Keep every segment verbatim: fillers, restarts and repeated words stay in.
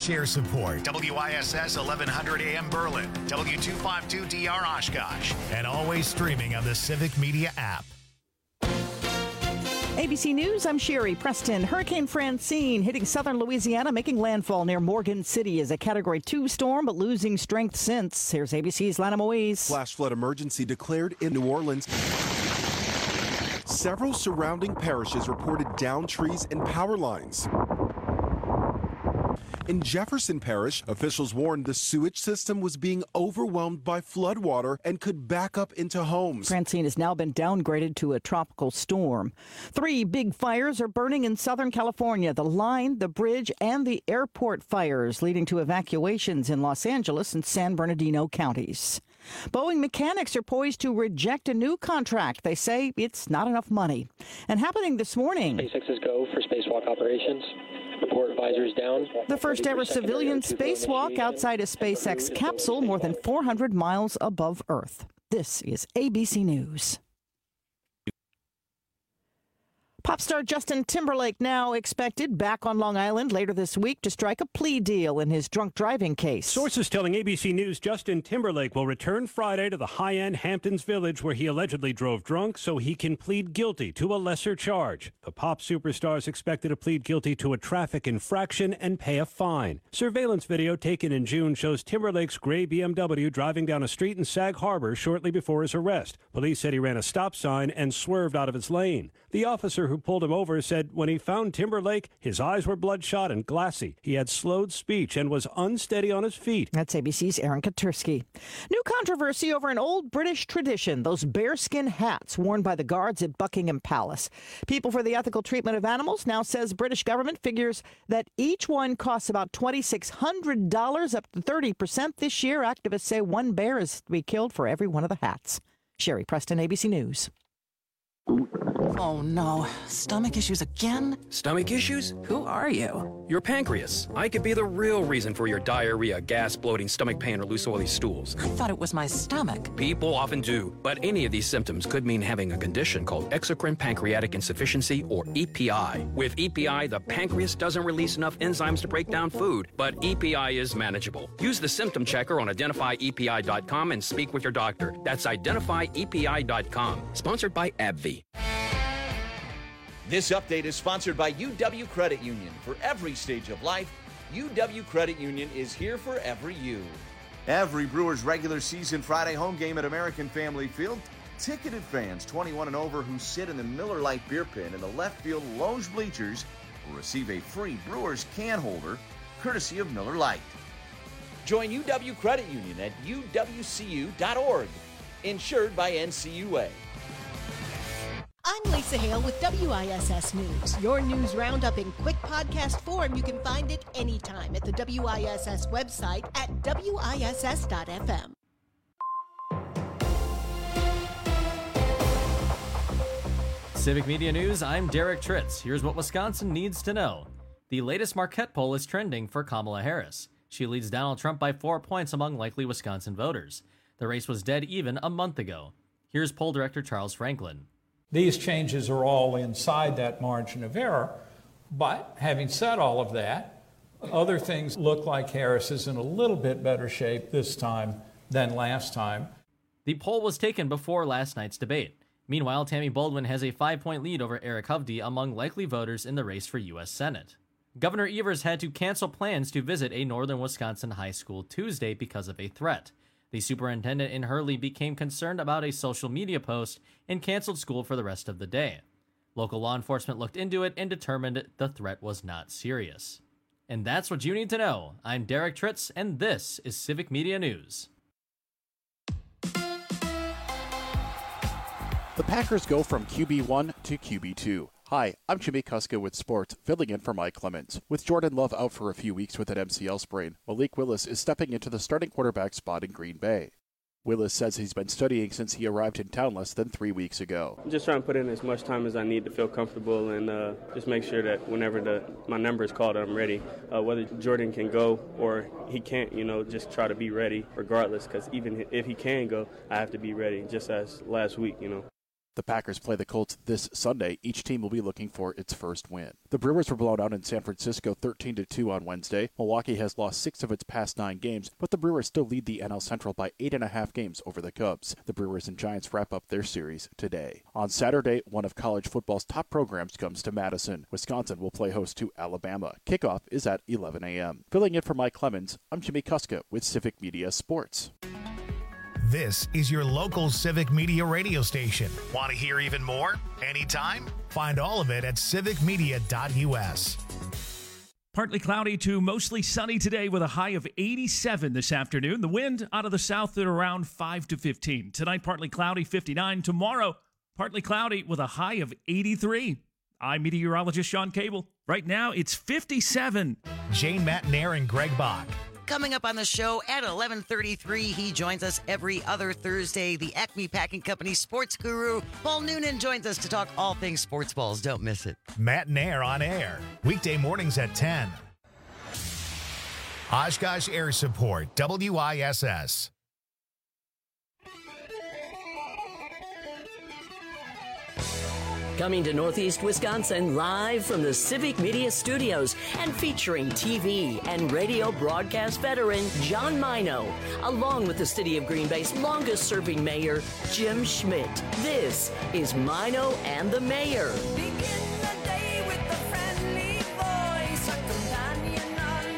share support. W I S S eleven hundred A M Berlin, W two fifty-two D R Oshkosh, and always streaming on the Civic Media app. A B C News, I'm Sherry Preston. Hurricane Francine hitting southern Louisiana, making landfall near Morgan City as a Category two storm, but losing strength since. Here's A B C's Lana Moise. Flash flood emergency declared in New Orleans. Several surrounding parishes reported downed trees and power lines. In Jefferson Parish, officials warned the sewage system was being overwhelmed by floodwater and could back up into homes. Francine has now been downgraded to a tropical storm. Three big fires are burning in Southern California: the line, the bridge, and the airport fires, leading to evacuations in Los Angeles and San Bernardino counties. Boeing mechanics are poised to reject a new contract. They say it's not enough money. And happening this morning, SpaceX's go for spacewalk operations. Report advisors down. The first ever civilian spacewalk outside a SpaceX capsule more than four hundred miles above Earth. This is A B C News. Pop star Justin Timberlake now expected back on Long Island later this week to strike a plea deal in his drunk driving case. Sources telling A B C News Justin Timberlake will return Friday to the high-end Hamptons Village where he allegedly drove drunk so he can plead guilty to a lesser charge. The pop superstar is expected to plead guilty to a traffic infraction and pay a fine. Surveillance video taken in June shows Timberlake's gray B M W driving down a street in Sag Harbor shortly before his arrest. Police said he ran a stop sign and swerved out of his lane. The officer who pulled him over said when he found Timberlake, his eyes were bloodshot and glassy. He had slowed speech and was unsteady on his feet. That's A B C's Aaron Katursky. New controversy over an old British tradition, those bearskin hats worn by the guards at Buckingham Palace. People for the Ethical Treatment of Animals now says British government figures that each one costs about two thousand six hundred dollars, up to thirty percent this year. Activists say one bear is to be killed for every one of the hats. Sherry Preston, A B C News. Oh no, stomach issues again? Stomach issues? Who are you? Your pancreas. I could be the real reason for your diarrhea, gas, bloating, stomach pain, or loose oily stools. I thought it was my stomach. People often do, but any of these symptoms could mean having a condition called exocrine pancreatic insufficiency, or E P I. With E P I, the pancreas doesn't release enough enzymes to break down food, but E P I is manageable. Use the symptom checker on identify E P I dot com and speak with your doctor. That's identify E P I dot com. Sponsored by AbbVie. This update is sponsored by U W Credit Union. For every stage of life, U W Credit Union is here for every you. Every Brewers regular season Friday home game at American Family Field, ticketed fans twenty-one and over who sit in the Miller Lite beer pen in the left field lounge bleachers will receive a free Brewers can holder courtesy of Miller Lite. Join U W Credit Union at U W C U dot org. Insured by N C U A. I'm Lisa Hale with W I S S News. Your news roundup in quick podcast form. You can find it anytime at the W I S S website at W I S S dot F M. Civic Media News, I'm Derek Tritz. Here's what Wisconsin needs to know. The latest Marquette poll is trending for Kamala Harris. She leads Donald Trump by four points among likely Wisconsin voters. The race was dead even a month ago. Here's poll director Charles Franklin. These changes are all inside that margin of error, but having said all of that, other things look like Harris is in a little bit better shape this time than last time. The poll was taken before last night's debate. Meanwhile, Tammy Baldwin has a five-point lead over Eric Hovde among likely voters in the race for U S Senate. Governor Evers had to cancel plans to visit a northern Wisconsin high school Tuesday because of a threat. The superintendent in Hurley became concerned about a social media post and canceled school for the rest of the day. Local law enforcement looked into it and determined the threat was not serious. And that's what you need to know. I'm Derek Tritz, and this is Civic Media News. The Packers go from Q B one to Q B two. Hi, I'm Jimmy Kuska with sports, filling in for Mike Clemens. With Jordan Love out for a few weeks with an M C L sprain, Malik Willis is stepping into the starting quarterback spot in Green Bay. Willis says he's been studying since he arrived in town less than three weeks ago. I'm just trying to put in as much time as I need to feel comfortable and uh, just make sure that whenever the my number is called, I'm ready. Uh, whether Jordan can go or he can't, you know, just try to be ready regardless, because even if he can go, I have to be ready, just as last week, you know. The Packers play the Colts this Sunday. Each team will be looking for its first win. The Brewers were blown out in San Francisco thirteen to two on Wednesday. Milwaukee has lost six of its past nine games, but the Brewers still lead the N L Central by eight and a half games over the Cubs. The Brewers and Giants wrap up their series today. On Saturday, one of college football's top programs comes to Madison. Wisconsin will play host to Alabama. Kickoff is at eleven a.m. Filling in for Mike Clemens, I'm Jimmy Kuska with Civic Media Sports. This is your local Civic Media radio station. Want to hear even more? Anytime? Find all of it at civic media dot u s. Partly cloudy to mostly sunny today with a high of eighty-seven this afternoon. The wind out of the south at around five to fifteen. Tonight, partly cloudy, fifty-nine. Tomorrow, partly cloudy with a high of eighty-three. I'm meteorologist Sean Cable. Right now, it's fifty-seven. Jane Matnair and Greg Bach. Coming up on the show at eleven thirty-three, he joins us every other Thursday. The Acme Packing Company sports guru, Paul Noonan, joins us to talk all things sports balls. Don't miss it. Matnair on air, weekday mornings at ten. Oshkosh Air Support, W I S S. Coming to Northeast Wisconsin live from the Civic Media Studios and featuring T V and radio broadcast veteran John Mino, along with the City of Green Bay's longest-serving mayor, Jim Schmidt. This is Mino and the Mayor. Begin the day with a friendly voice, a companion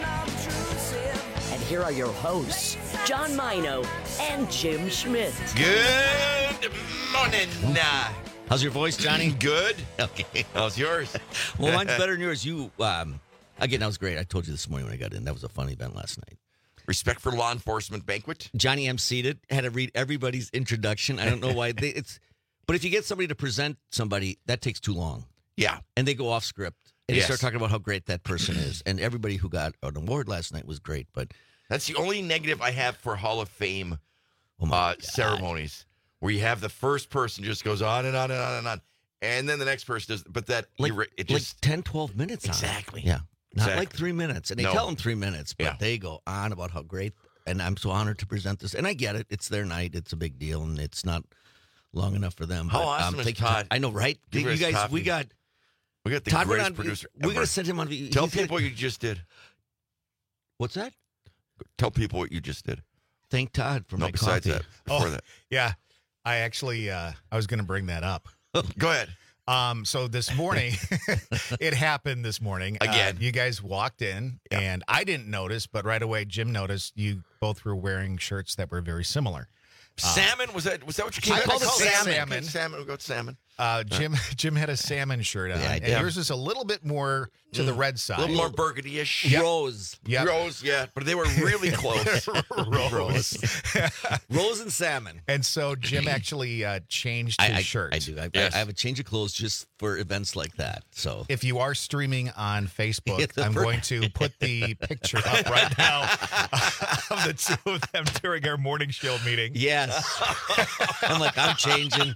unobtrusive. And here are your hosts, John Mino and Jim Schmidt. Good morning. Nah. How's your voice, Johnny? Good. Okay. How's yours? Well, mine's better than yours. You, um, again, that was great. I told you this morning when I got in. That was a fun event last night. Respect for Law Enforcement banquet. Johnny emceed it. Had to read everybody's introduction. I don't know why. They, it's, but if you get somebody to present somebody, that takes too long. Yeah. And they go off script. And Yes. they start talking about how great that person is. And everybody who got an award last night was great. But That's the only negative I have for Hall of Fame oh uh, ceremonies, where you have the first person just goes on and on and on and on, and then the next person does. But that like, you, it just like ten, twelve minutes on it. exactly. Yeah. Not Exactly. like three minutes. And they No. tell them three minutes, but Yeah. they go on about how great. And I'm so honored to present this. And I get it. It's their night. It's a big deal. And it's not long enough for them. How but, awesome um, is thank you, Todd? I know, right? Give you us guys, coffee. we got we got the Todd went greatest on, producer. We're ever. going to send him on. Tell he's people gonna- what you just did. What's that? Tell people what you just did. Thank Todd for No, my besides coffee. that, before Oh, that. yeah. I actually, uh, I was going to bring that up. Go ahead. Um, so this morning, it happened this morning. Again. Uh, you guys walked in, and I didn't notice, but right away, Jim noticed you both were wearing shirts that were very similar. Uh, Salmon was that? Was that what you came? I up called with? it salmon. Salmon. Salmon. We'll go with salmon. Uh, Jim Jim had a salmon shirt on, Yeah, I and did. yours is a little bit more to the red side. A little more burgundy-ish. Yep. Rose. Yep. Rose, yeah. But they were really close. Rose. Rose and salmon. And so Jim actually uh, changed his I, I, shirt. I do. I, Yes. I have a change of clothes just for events like that. So If you are streaming on Facebook, It's a I'm per- going to put the picture up right now of the two of them during our morning show meeting. yes, I'm like I'm changing.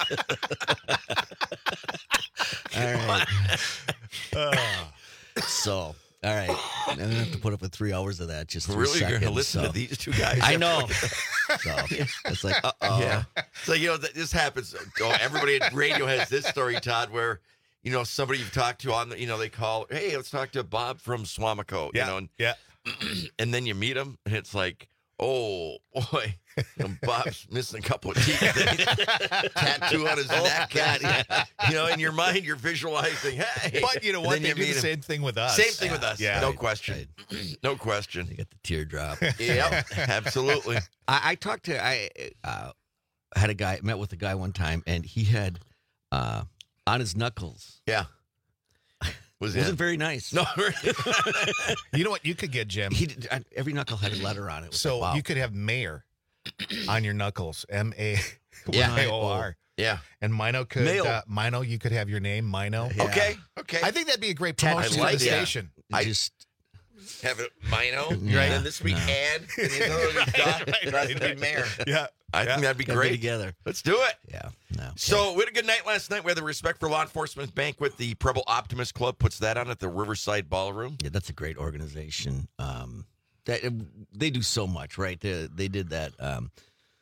All right. Uh, So, all right. I'm gonna have to put up with three hours of that just for Really, you're seconds. going to listen so. to these two guys? I know. So it's like, uh oh. Yeah. So, you know, th- this happens. Oh, everybody at radio has this story, Todd, where, you know, somebody you've talked to on the, you know, they call, hey, let's talk to Bob from Swamico, yeah, you know, and, yeah. and then you meet him, and it's like, oh, boy, and Bob's missing a couple of teeth. Tattoo on his Oh, neck. God, yeah. You know, in your mind, you're visualizing, hey. But you know And what? then They you do meet the him. same thing with us. Same thing with us. Yeah. No Right, question. No question. You got the teardrop. Yep, absolutely. I, I talked to I uh, had a guy met with a guy one time, and he had uh, on his knuckles. Yeah. Was It wasn't it? very nice. No. You know what you could get, Jim? He did, uh, every knuckle had a letter on it. It was So like, wow. you could have mayor on your knuckles, M A Yeah. Y O R. Yeah. And Mino could, Mail. uh, Mino, you could have your name, Mino. Yeah. Okay. Okay. I think that'd be a great Tat- promotion I for like the that. station. I- just Have it Mino, Yeah. right? And this week, No. and, and the other week, Doc, right, and right, I right. think mayor. Yeah. I yeah. think that'd be gotta great. be together. Let's do it. Yeah. No. So we had a good night last night. We had the Respect for Law Enforcement banquet. The Preble Optimist Club puts that on at the Riverside Ballroom. Yeah, that's a great organization. Um, that they do so much, right? They, they did that. Um,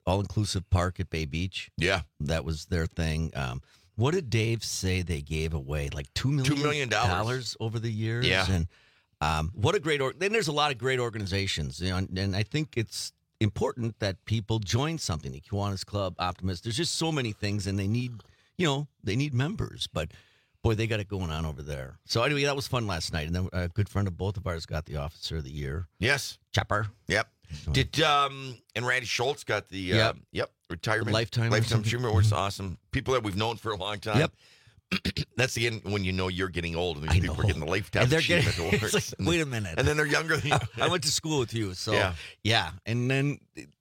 all-inclusive park at Bay Beach. Yeah. That was their thing. Um, what did Dave say they gave away? Like two million Two million dollars over the years? Yeah. And um, what a great... Or- then there's a lot of great organizations. You know, and, and I think it's important that people join something. The Kiwanis Club, Optimist. There's just so many things, and they need, you know, they need members. But, boy, they got it going on over there. So, anyway, that was fun last night. And then a good friend of both of ours got the Officer of the Year. Yes. Chopper. Yep. Did um and Randy Schultz got the Yep. uh, yep retirement Lifetime or lifetime something. achievement, which is awesome. People that we've known for a long time. Yep. That's the end when you know you're getting old and these people are getting the lifetime And they're achievement getting, awards. it's like, And- wait a minute. and then they're younger than you. I went to school with you, so Yeah. yeah. And then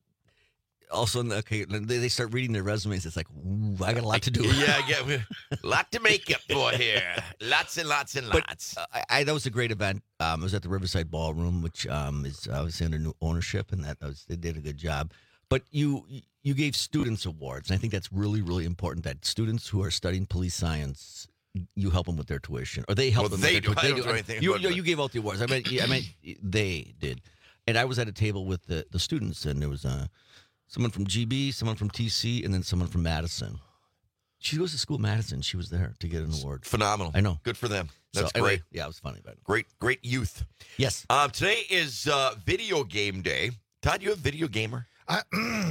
also, okay, they, they start reading their resumes. It's like, ooh, I got a lot to do. Yeah, yeah, a lot to make up for here. Lots and lots and But lots. uh, I, I, that was a great event. Um, I was at the Riverside Ballroom, which um, is obviously under new ownership, and that was, they did a good job. But you you gave students awards, and I think that's really, really important. That students who are studying police science, you help them with their tuition, or they help Well, them. they with their do. tu- I don't do anything You, about you, that. you gave out the awards. I mean, I mean, they did, and I was at a table with the, the students, and there was uh, someone from G B, someone from T C, and then someone from Madison. She goes to school at Madison. She was there to get an award. Phenomenal. I know. Good for them. That's So, anyway, great. yeah, it was funny. But Great, great youth. yes, Um, today is uh, video game day. Todd, you a video gamer? I,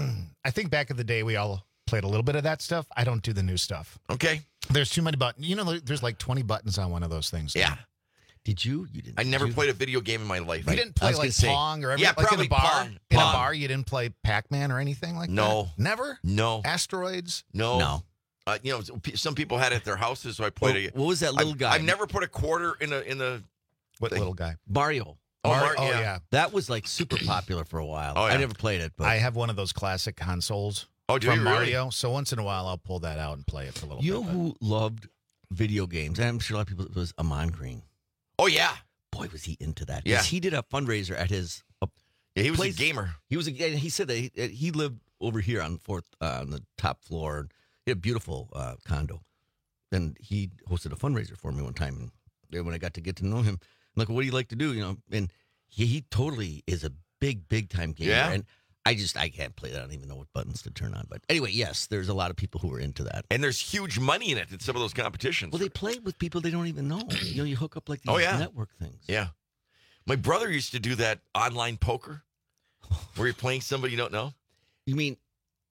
I think back in the day, we all played a little bit of that stuff. I don't do the new stuff. Okay. There's too many buttons. You know, there's like twenty buttons on one of those things. Yeah. did you? You didn't. I never did you? played a video game in my life. You didn't play was like gonna say- Pong or everything? Yeah, like probably in a bar? Pong. In Pong. a bar, you didn't play Pac-Man or anything like No. that? Never? No. Asteroids? No. No. Uh, you know, some people had it at their houses, so I played Well, it. what was that little I've, guy? I've never put a quarter in a in the. What thing. little guy? Mario. Oh, Mar- Mar- oh, yeah. yeah. That was like super popular for a while. Oh, yeah. I never played it, but I have one of those classic consoles Oh, do from you really? Mario. So once in a while, I'll pull that out and play it for a little you know bit. who loved video games? And I'm sure a lot of people it was Amon Green. Oh yeah, Boy, was he into that. Yeah. 'Cause he did a fundraiser at his. Uh, yeah. He was place. a gamer. He was. A, he said that he, he lived over here on fourth uh, on the top floor. He had a beautiful uh, condo, and he hosted a fundraiser for me one time. And then when I got to get to know him, I'm like, "What do you like to do?" You know, and he, he totally is a big, big time gamer. Yeah. And I just I can't play that. I don't even know what buttons to turn on. But anyway, yes, there's a lot of people who are into that. And there's huge money in it in some of those competitions. Well, they play with people they don't even know. You know, you hook up like these Oh, yeah. network things. Yeah. My brother used to do that online poker where you're playing somebody you don't know. You mean,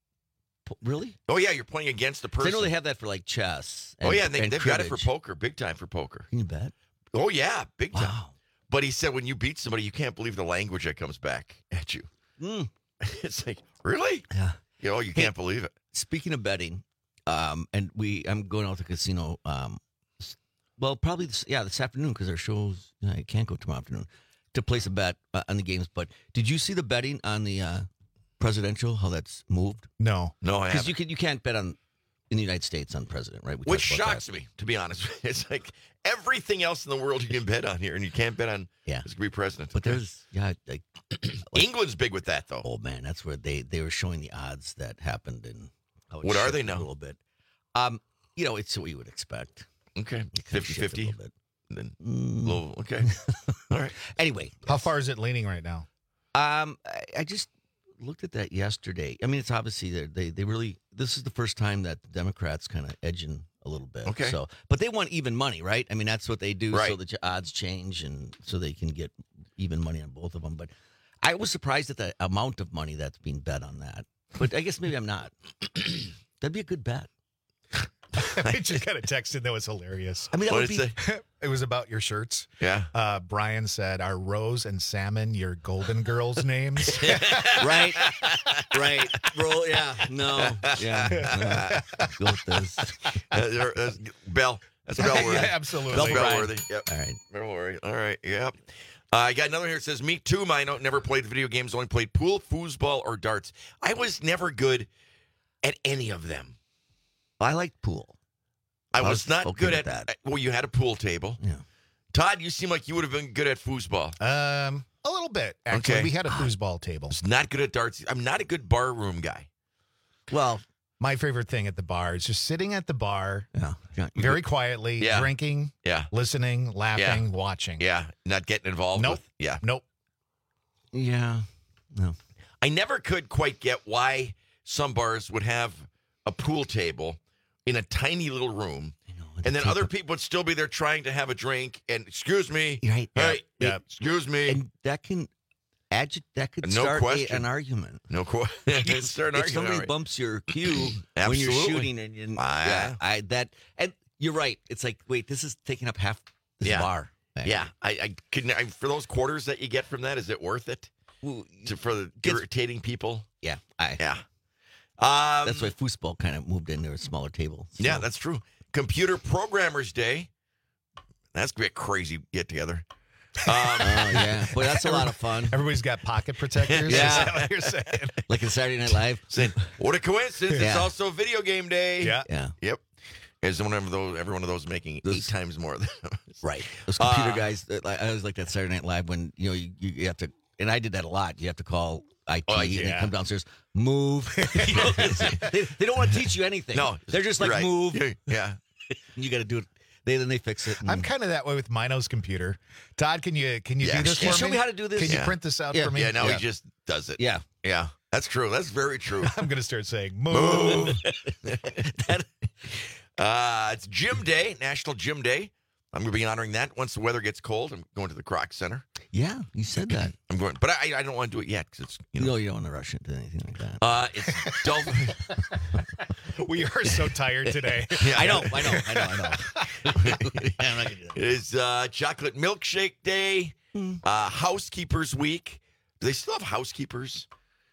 po- really? Oh, yeah, you're playing against a 'Cause person. I know they have that for like chess. oh, yeah, and they, and they've got it for cribbage. poker, big time for poker. Can you bet? Oh, yeah, big time. Wow. But he said when you beat somebody, you can't believe the language that comes back at you. Mm. It's like, really? Yeah. You know, you Hey, can't believe it. Speaking of betting, um, and we, I'm going out to the casino. Um, s- well, probably this, yeah, this afternoon because our shows. You know, I can't go tomorrow afternoon to place a bet uh, on the games. But did you see the betting on the uh, presidential? How that's moved? No. No, I Because haven't. you can you can't bet on in the United States on president, right? We Which talked about shocks that. me, to be honest. It's like everything else in the world you can bet on here, and you can't bet on Yeah. who's going to be president. But there's yeah, like England's big with that, though. oh man, that's where they they were showing the odds that happened and how it What are they shifted now? A little bit. Um, you know, it's what you would expect. Okay, It kind of fifty shifted a fifty. little bit. Then Mm. low. Okay, all right. Anyway, How far is it leaning right now? Um, I, I just looked at that yesterday. I mean, it's obviously they they they really. This is the first time that the Democrats kind of edging a little bit. Okay. So, but they want even money, right? I mean, that's what they do, so Right. that your odds change, and so they can get even money on both of them. But I was surprised at the amount of money that's being bet on that. But I guess maybe I'm not. That'd be a good bet. I just got a text in that was hilarious. I mean, that What would did be. it say? It was about your shirts. Yeah. Uh, Brian said, "Are Rose and Salmon your Golden Girls names?" Right, right, roll. Yeah, no, yeah. No. Go with this. Uh, there- that's Bell. That's Bell worthy. Yeah, absolutely. That's Bell Bell worthy. Yep. All right. Bell worthy. All right. Yep. Uh, I got another here that says, me too, Mino. Never played video games, only played pool, foosball, or darts. I was never good at any of them. I liked pool. I, I was, was not okay good with at that. Well, you had a pool table. Yeah. Todd, you seem like you would have been good at foosball. Um, a little bit. Actually, Okay. we had a foosball table. I was not good at darts. I'm not a good bar room guy. Well, My favorite thing at the bar is just sitting at the bar, yeah, yeah. you very quietly, Yeah. drinking, Yeah. listening, laughing, watching. Yeah. Not getting involved Nope. with. Yeah. Nope. Yeah. No. I never could quite get why some bars would have a pool table in a tiny little room, and then other people would still be there trying to have a drink. And excuse me, right? Hey, Yeah. excuse me. And that can agi- That could No start a, question. an argument. No question. Start an if argument, somebody all right. bumps your cue when you're Absolutely. shooting, and, and Ah, yeah, I that and you're right. It's like, wait, this is taking up half this Yeah. bar. Yeah, I, I couldn't. I, for those quarters that you get from that, is it worth it to, for the irritating people? Yeah, I, yeah. Um, that's why foosball kind of moved into a smaller table. So. Yeah, that's true. Computer Programmers Day. That's gonna be a crazy get together. Um, oh yeah, boy, that's a lot of fun. Everybody's got pocket protectors. Yeah. Is that what you're saying? Like in Saturday Night Live. Saying, what a coincidence! It's Yeah. also video game day. Yeah. Yeah. Yep. Is one of those? Every one of those making eight times more than Right. Those computer Uh, guys. uh, like- I always like that Saturday Night Live when you know you, you have to, and I did that a lot. You have to call I T Oh, and yeah. they come downstairs, move. You know, they, they don't want to teach you anything. No, they're just like right. move. Yeah. You got to do it. They then they fix it. and- I'm kind of that way with Mino's computer. Todd, can you can you Yeah. do this Yeah, for show me? me how to do this. Can you Yeah. print this out Yeah. for me? Yeah. Now he just does it. yeah. Yeah. That's true. That's very true. I'm gonna start saying move. uh, it's Gym Day, National Gym Day. I'm going to be honoring that once the weather gets cold. I'm going to the Croc Center. Yeah, you said that. I'm going, but I, I don't want to do it yet because it's you know. No, you don't want to rush into anything like that. Uh, it's Dolphin. We are so tired today. Yeah, I know, I know, I know, I know. I'm not gonna do that. It is uh, Chocolate Milkshake Day, uh, Housekeepers Week. Do they still have housekeepers?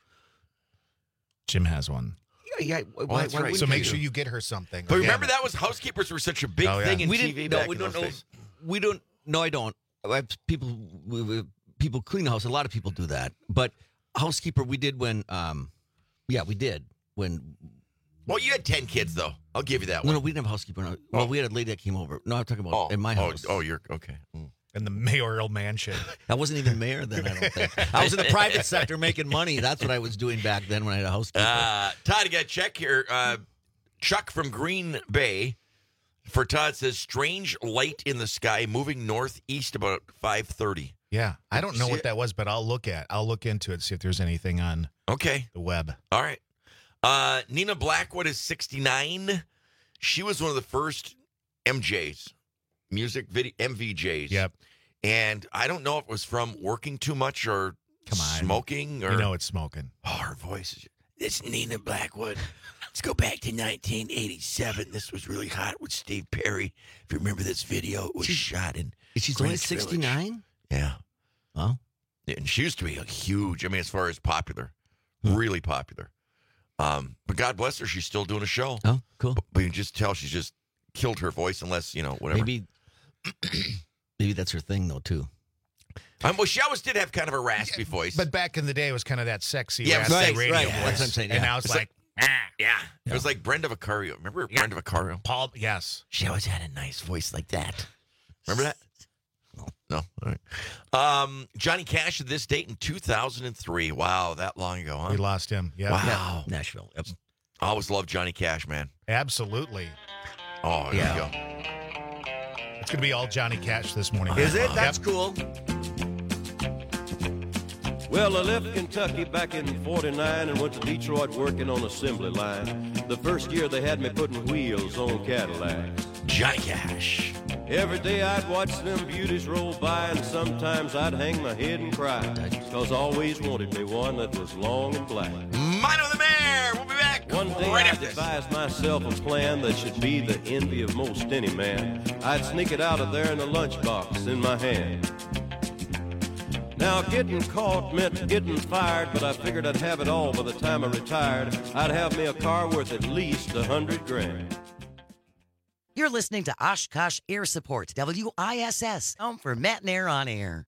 Jim has one. Yeah, yeah. Oh, Why, that's why right. wouldn't So make you? sure you get her something. But Again. remember that was housekeepers were such a big Oh, yeah. thing in we T didn't. V No, back we in don't those know. days. We don't. No, I don't. I have people. We, we, people clean the house. A lot of people do that. But housekeeper, we did when. Um, yeah, we did when. Well, you had ten kids though. I'll give you that No, one. no, we didn't have a housekeeper. No. Well, Oh. we had a lady that came over. No, I'm talking about oh, in my oh, house. Oh, you're okay. Mm. in the mayoral mansion. I wasn't even mayor then. I don't think. I was in the private sector making money. That's what I was doing back then when I had a housekeeper. Uh, Todd, you got a check here. Uh, Chuck from Green Bay for Todd says strange light in the sky moving northeast about five thirty. Yeah, I don't know See what it? that was, but I'll look at. I'll look into it, see if there's anything on Okay. the web. All right. Uh, Nina Blackwood is sixty-nine. She was one of the first M Js, music video M V Js. Yep. And I don't know if it was from working too much or Come on. smoking or You know it's smoking. oh, her voice is. It's Nina Blackwood. Let's go back to nineteen eighty-seven. This was really hot with Steve Perry. If you remember this video, it was shot in. She's only Greenwich Village. sixty-nine. Yeah. Well, Yeah, and she used to be a huge. I mean, as far as popular, really popular. Um, but God bless her, she's still doing a show. oh, cool. But you can just tell she's just killed her voice, unless you know whatever. Maybe, maybe that's her thing though too. Um, well, she always did have kind of a raspy voice. But back in the day, it was kind of that sexy, Yeah, raspy right, radio right. voice. That's what I'm saying, And yeah. now it's, It's like, like, yeah, it was like Brenda Vicario. Remember Brenda Vicario? Paul. Yes. She always had a nice voice like that. Remember that? No. No. All right. Um, Johnny Cash at this date in two thousand three. Wow, that long ago, huh? We lost him. Yeah. Wow. Nashville. Yep. I always loved Johnny Cash, man. Absolutely. Oh, there Yeah. you go. It's going to be all Johnny Cash this morning. Is it? Yep. That's cool. Well, I left Kentucky back in forty-nine and went to Detroit working on assembly line. The first year they had me putting wheels on Cadillacs. Johnny Cash. Every day I'd watch them beauties roll by, and sometimes I'd hang my head and cry, cause I always wanted me one that was long and black. Mino the Mayor. We'll be back One day right I after this. devised myself a plan that should be the envy of most any man. I'd sneak it out of there in a lunchbox in my hand. Now, getting caught meant getting fired, but I figured I'd have it all by the time I retired. I'd have me a car worth at least a hundred grand. You're listening to Oshkosh Air Support, W I S S, home for Matt and Air on Air.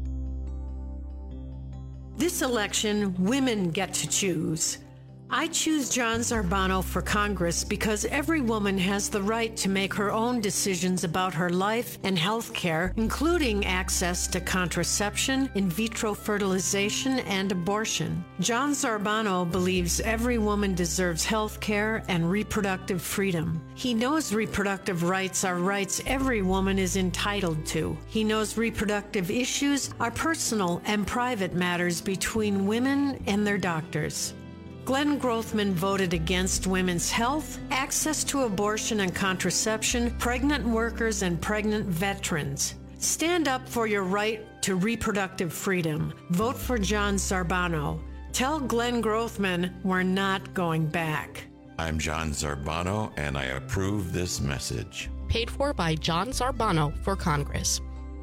This election, women get to choose. I choose John Zarbano for Congress because every woman has the right to make her own decisions about her life and health care, including access to contraception, in vitro fertilization, and abortion. John Zarbano believes every woman deserves health care and reproductive freedom. He knows reproductive rights are rights every woman is entitled to. He knows reproductive issues are personal and private matters between women and their doctors. Glenn Grothman voted against women's health, access to abortion and contraception, pregnant workers, and pregnant veterans. Stand up for your right to reproductive freedom. Vote for John Zarbano. Tell Glenn Grothman we're not going back. I'm John Zarbano, and I approve this message. Paid for by John Zarbano for Congress.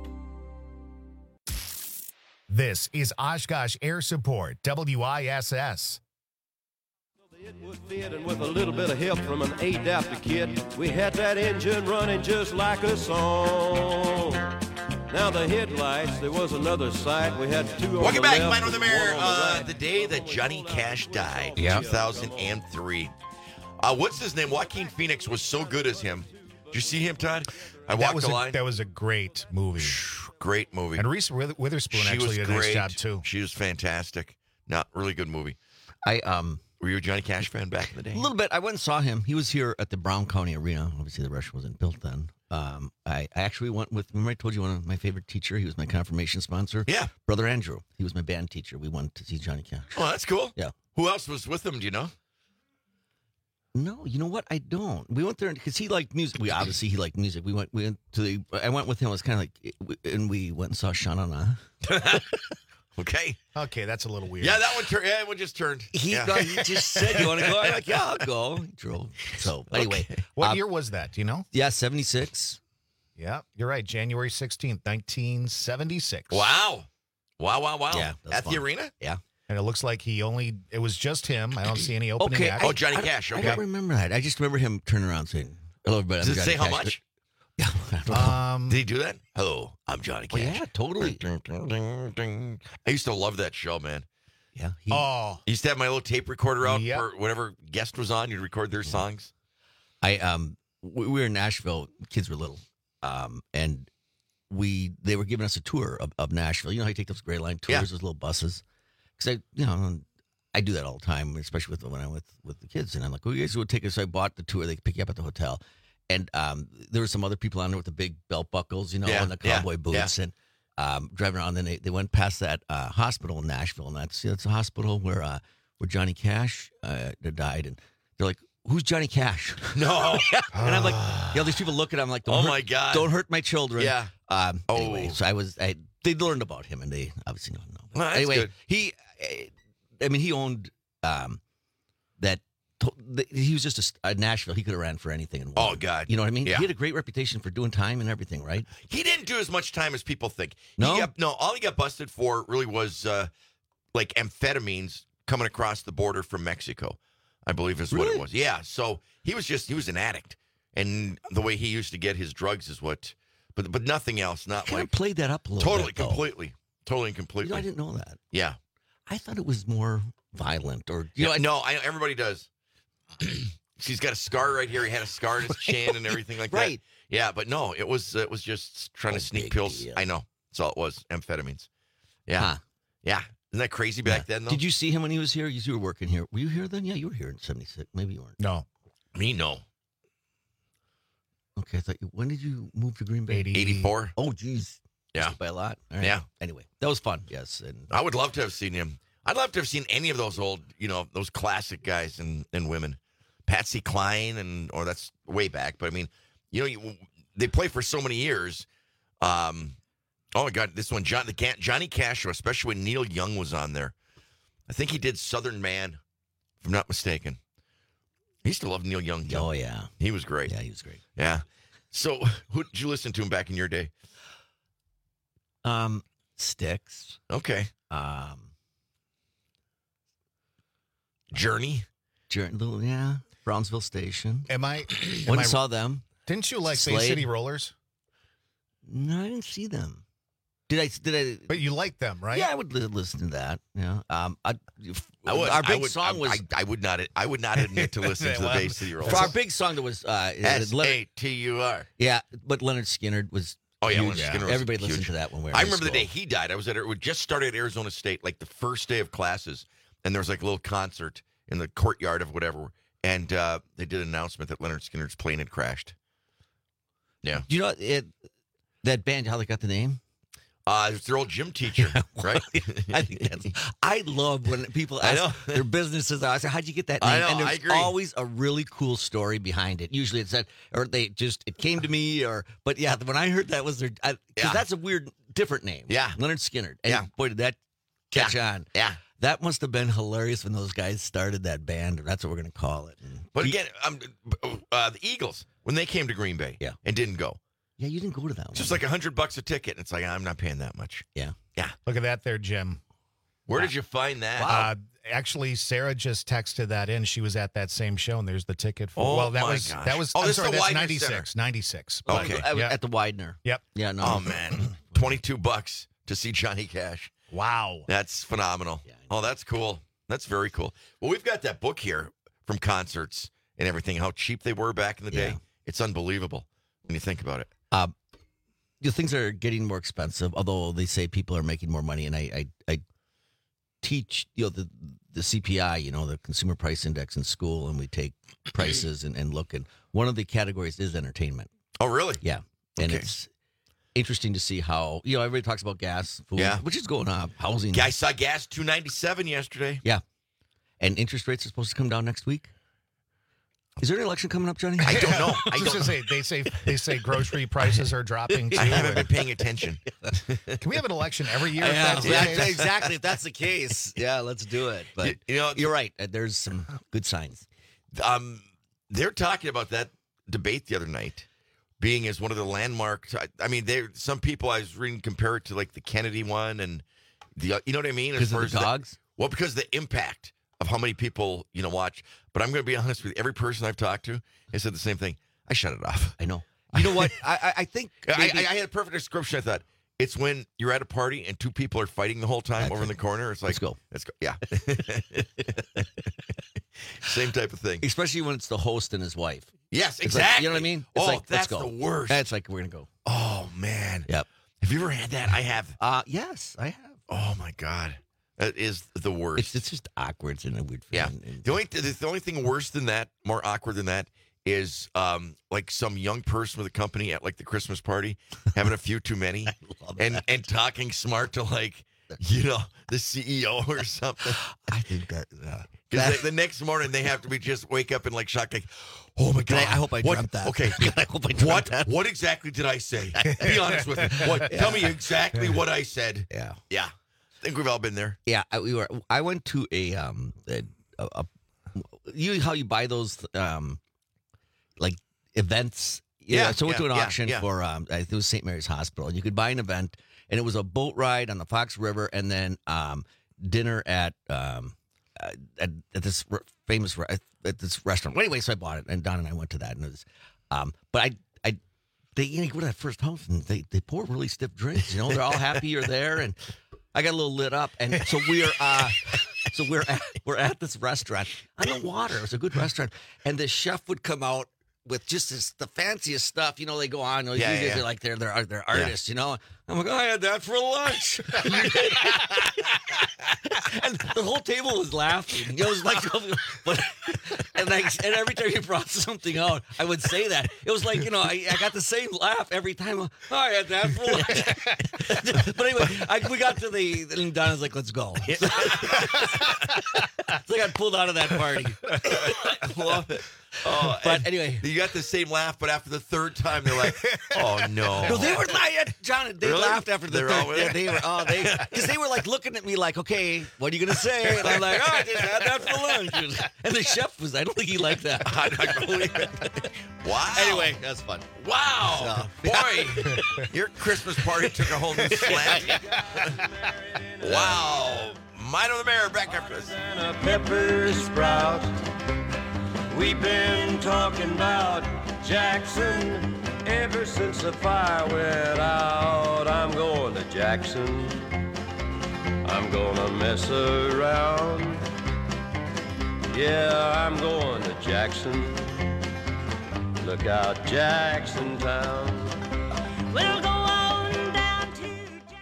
This is Oshkosh Air Support, W I S S. It would fit, and with a little bit of help from an adapter kit, we had that engine running just like a song. Now the headlights, there was another sight. We had two on Welcome the back, left, Mine with the Mayor. one on the Uh, right. the day that Johnny Cash died, Yeah. two thousand three. Uh, what's his name? Joaquin Phoenix was so good as him. Did you see him, Todd? I That walked was the a, line. that was a great movie. Great movie. And Reese Wither- Witherspoon she actually was did a great. nice job too. She was fantastic. Not really good movie. I um. Were you a Johnny Cash fan back in the day? A little bit. I went and saw him. He was here at the Brown County Arena. Obviously, the Rush wasn't built then. Um, I, I actually went with, remember I told you one of my favorite teacher? He was my confirmation sponsor. Yeah. Brother Andrew. He was my band teacher. We went to see Johnny Cash. Oh, that's cool. Yeah. Who else was with him? Do you know? No, you know what? I don't. We went there because he liked music. We obviously, he liked music. We went, we went to the, I went with him. It was kind of like, and we went and saw Sha Na Na. Okay. Okay, that's a little weird. Yeah, that one turned. Yeah, that one just turned. He, yeah. got, he just said, "You want to go?" I'm like, "Yeah, I'll go." He drove. So anyway, Okay. What um, year was that? Do you know? Yeah, seventy-six. Yeah, you're right. January sixteenth, nineteen seventy-six. Wow. Wow, wow, wow. Yeah, that's At the fun. arena? Yeah. And it looks like he only, it was just him. I don't see any opening Okay. act. Oh, Johnny I, Cash. I, Okay. I don't remember that. I just remember him turning around saying, "Hello, everybody." Does I'm it Johnny say how Cash." much? Yeah, I don't know. Um, Did he do that? Hello, I'm Johnny Oh, Cash. yeah, totally. Ding, ding, ding, ding. I used to love that show, man. Yeah. He, oh, I used to have my little tape recorder out Yep. for whatever guest was on. You'd record their songs. I um, we, we were in Nashville. Kids were little, um, and we they were giving us a tour of, of Nashville. You know how you take those Gray Line tours, Yeah. those little buses. Because I, you know, I do that all the time, especially with when I'm with with the kids. And I'm like, "Oh, you guys would take us." So I bought the tour. They could pick you up at the hotel, and um, there were some other people on there with the big belt buckles, you know, Yeah, and the yeah, cowboy boots, and um, driving around. Then they, they went past that uh, hospital in Nashville, and that's that's the hospital where uh, where Johnny Cash uh, died. And they're like, "Who's Johnny Cash?" No. And I'm like, you know, these people look at him like, don't Oh, hurt, my God. don't hurt my children. Yeah. Um, Oh. Anyway, so I was, I, they learned about him, and they obviously don't know. Well, that's anyway, good. he, I mean, he owned um, that. the- He was just a, a Nashville. He could have ran for anything. And won. Oh, God. You know what I mean? Yeah. He had a great reputation for doing time and everything, right? He didn't do as much time as people think. No? He got, no, all he got busted for really was uh, like amphetamines coming across the border from Mexico, I believe is what Really? it was. Yeah, so he was just, he was an addict. And the way he used to get his drugs is what, but but nothing else, not Kind like. of played that up a little Totally, bit, though. completely. Totally and You completely. know, I didn't know that. Yeah. I thought it was more violent, or you You know, I- no, I, everybody does. He's got a scar right here. He had a scar in his chin and everything like Right. that. Yeah, but no, it was it was just trying Oh, to sneak big pills. deal. I know. That's all it was. Amphetamines. Yeah. Huh. Yeah. Isn't that crazy back then, though? Did you see him when he was here? You you were working here. Were you here then? Yeah, you were here in seventy-six. Maybe you weren't. no. Me, no. Okay, I thought you, when did you move to Green Bay? eighty eighty-four. Oh, geez. Yeah. By a lot. All right. Yeah. Anyway, that was fun. Yes. And I would love to have seen him. I'd love to have seen any of those old, you know, those classic guys and, and women. Patsy Cline, and or that's way back. But, I mean, you know, you, they play for so many years. Um, oh, my God, this one, John, the Can- Johnny Cash show, especially when Neil Young was on there. I think he did Southern Man, if I'm not mistaken. I used to love Neil Young, too. oh yeah, He was great. yeah, he was great. Yeah. So, who did you listen to him back in your day? Um, Styx. Okay. Um, Journey. Jer- little, yeah, Brownsville Station. Am I? Went Am and I saw them. didn't you like Bay Slade? City Rollers? No, I didn't see them. Did I? Did I? But you liked them, right? Yeah, I would li- listen to that. Yeah. Um, I, I would, our big I would, song I, was I, I would not. I would not admit to listen to the Well, Bay City Rollers. for our big song that was uh, S Leonard, A T U R. yeah, but Leonard Skinner was. Oh yeah, huge. Leonard Skinner was Everybody huge. listened to that when we were. I in remember the school. day he died. I was at. We just started at Arizona State, like the first day of classes, and there was like a little concert in the courtyard of whatever, and uh, they did an announcement that Leonard Skinner's plane had crashed. Yeah. Do you know it, that band? How they got the name? Uh, it's their old gym teacher, right? I think that's. I love when people I ask know. their businesses. I say, "How'd you get that name?" I know, and I there's agree. always a really cool story behind it. Usually, it's that, or they just it came to me, or but yeah, when I heard that was their, because Yeah. that's a weird, different name. Yeah. Leonard Skinner. And Yeah. boy, did that catch Yeah. on. Yeah. That must have been hilarious when those guys started that band. That's what we're going to call it. And But he- again, um, uh, the Eagles, when they came to Green Bay Yeah. and didn't go, yeah, you didn't go to that one. just like a hundred bucks a ticket. And it's like, I'm not paying that much. Yeah. Yeah. Look at that there, Jim. Where did you find that? Uh, actually, Sarah just texted that in. She was at that same show, and there's the ticket for. Oh, well, that my was gosh. that was. Oh, I'm this is sorry, the that's Widener ninety-six. ninety-six. Okay. I was Yeah. at the Widener. Yep. Yeah. No. Oh, man. twenty-two bucks to see Johnny Cash. Wow. That's phenomenal. Oh, that's cool. That's very cool. Well, we've got that book here from concerts and everything, how cheap they were back in the day. Yeah. It's unbelievable when you think about it. Uh, you know, things are getting more expensive, although they say people are making more money. And I, I, I teach, you know, the the C P I, you know, the Consumer Price Index in school, and we take prices and, and look. And one of the categories is entertainment. Oh, really? Yeah. And Okay. it's interesting to see how, you know, everybody talks about gas, food, Yeah. which is going up, housing. I saw gas two ninety-seven yesterday. Yeah. And interest rates are supposed to come down next week. Is there an election coming up, Johnny? I don't know. I I was don't gonna say they say they say grocery prices are dropping too. I haven't been and- paying attention. Can we have an election every year? if Yeah, that's the exactly, case? exactly. If that's the case, yeah, let's do it. But You- you know, you're right. Uh, There's some good signs. Um, they're talking about that debate the other night being as one of the landmarks. I, I mean, they some people I was reading compare it to like the Kennedy one and the you know what I mean? As Because of far the as dogs? well, because of the impact of how many people you know watch. But I'm going to be honest with you. Every person I've talked to has said the same thing. I shut it off. I know. You know what? I, I- I think I, maybe- I, I had a perfect description. I thought it's when you're at a party and two people are fighting the whole time That's over in the it. corner. It's like Let's go. Let's go. Yeah. Same type of thing. especially when it's the host and his wife. Yes, It's exactly. like, you know what I mean? It's oh, like, let's that's go. the worst. That's like we're gonna go. Oh man. Yep. Have you ever had that? I have. Uh yes, I have. Oh my god, that is the worst. It's it's just awkward. It's in a weird yeah. feeling. And- The only the, the only thing worse than that, more awkward than that, is um like some young person with a company at like the Christmas party having a few too many, and and talking smart to like you know the C E O or something. I think that. Uh, Because the next morning they have to be just wake up and like shocked, like, oh my god! I- I hope I what, dreamt that. Okay, I hope I dreamt what that. what exactly did I say? Be honest with me. What? Tell me exactly what I said. yeah. Yeah, I think we've all been there. Yeah, I, we were. I went to a um a, a, a you know how you buy those um like events. Yeah, So I went yeah, to an yeah, auction yeah. for um I think it was Saint Mary's Hospital, and you could buy an event, and it was a boat ride on the Fox River, and then um dinner at um uh, at, at this re- famous re- at this restaurant. Well, anyway, so I bought it, and Don and I went to that, and it was um but I I. They you know, you go to that first house and they, they pour really stiff drinks. You know, they're all happy you're there, and I got a little lit up. And so we're uh, so we're at, we're at this restaurant on the water. It was a good restaurant, and the chef would come out with just this, the fanciest stuff. You know, they go on. You know, Yeah, usually yeah. they're like they're they're, they're artists. You know, I'm like, oh, I had that for lunch. And the whole table was laughing. It was like, but and like, and every time you brought something out, I would say that. It was like, you know, I, I got the same laugh every time. Oh, I had that for lunch. But anyway, I, we got to the, and Donna's like, let's go. So I got pulled out of that party. Love it. Oh, But and anyway. you got the same laugh, but after the third time, they're like, "Oh no!" No, they were like, John. They Really? laughed after the They're third. all- Yeah, they were. Oh, they because they were like looking at me like, okay, what are you gonna say? And I'm like, oh, I just had that for lunch. And the chef was. I don't think he liked that. I don't believe it. Wow. Anyway, that's fun. Wow, So- boy, your Christmas party took a whole new slant. Wow, Mino the Mayor back after this. And a pepper sprout. We've been talking about Jackson ever since the fire went out. I'm going to Jackson. I'm gonna mess around. Yeah, I'm going to Jackson. Look out, Jackson Town. We'll go on down to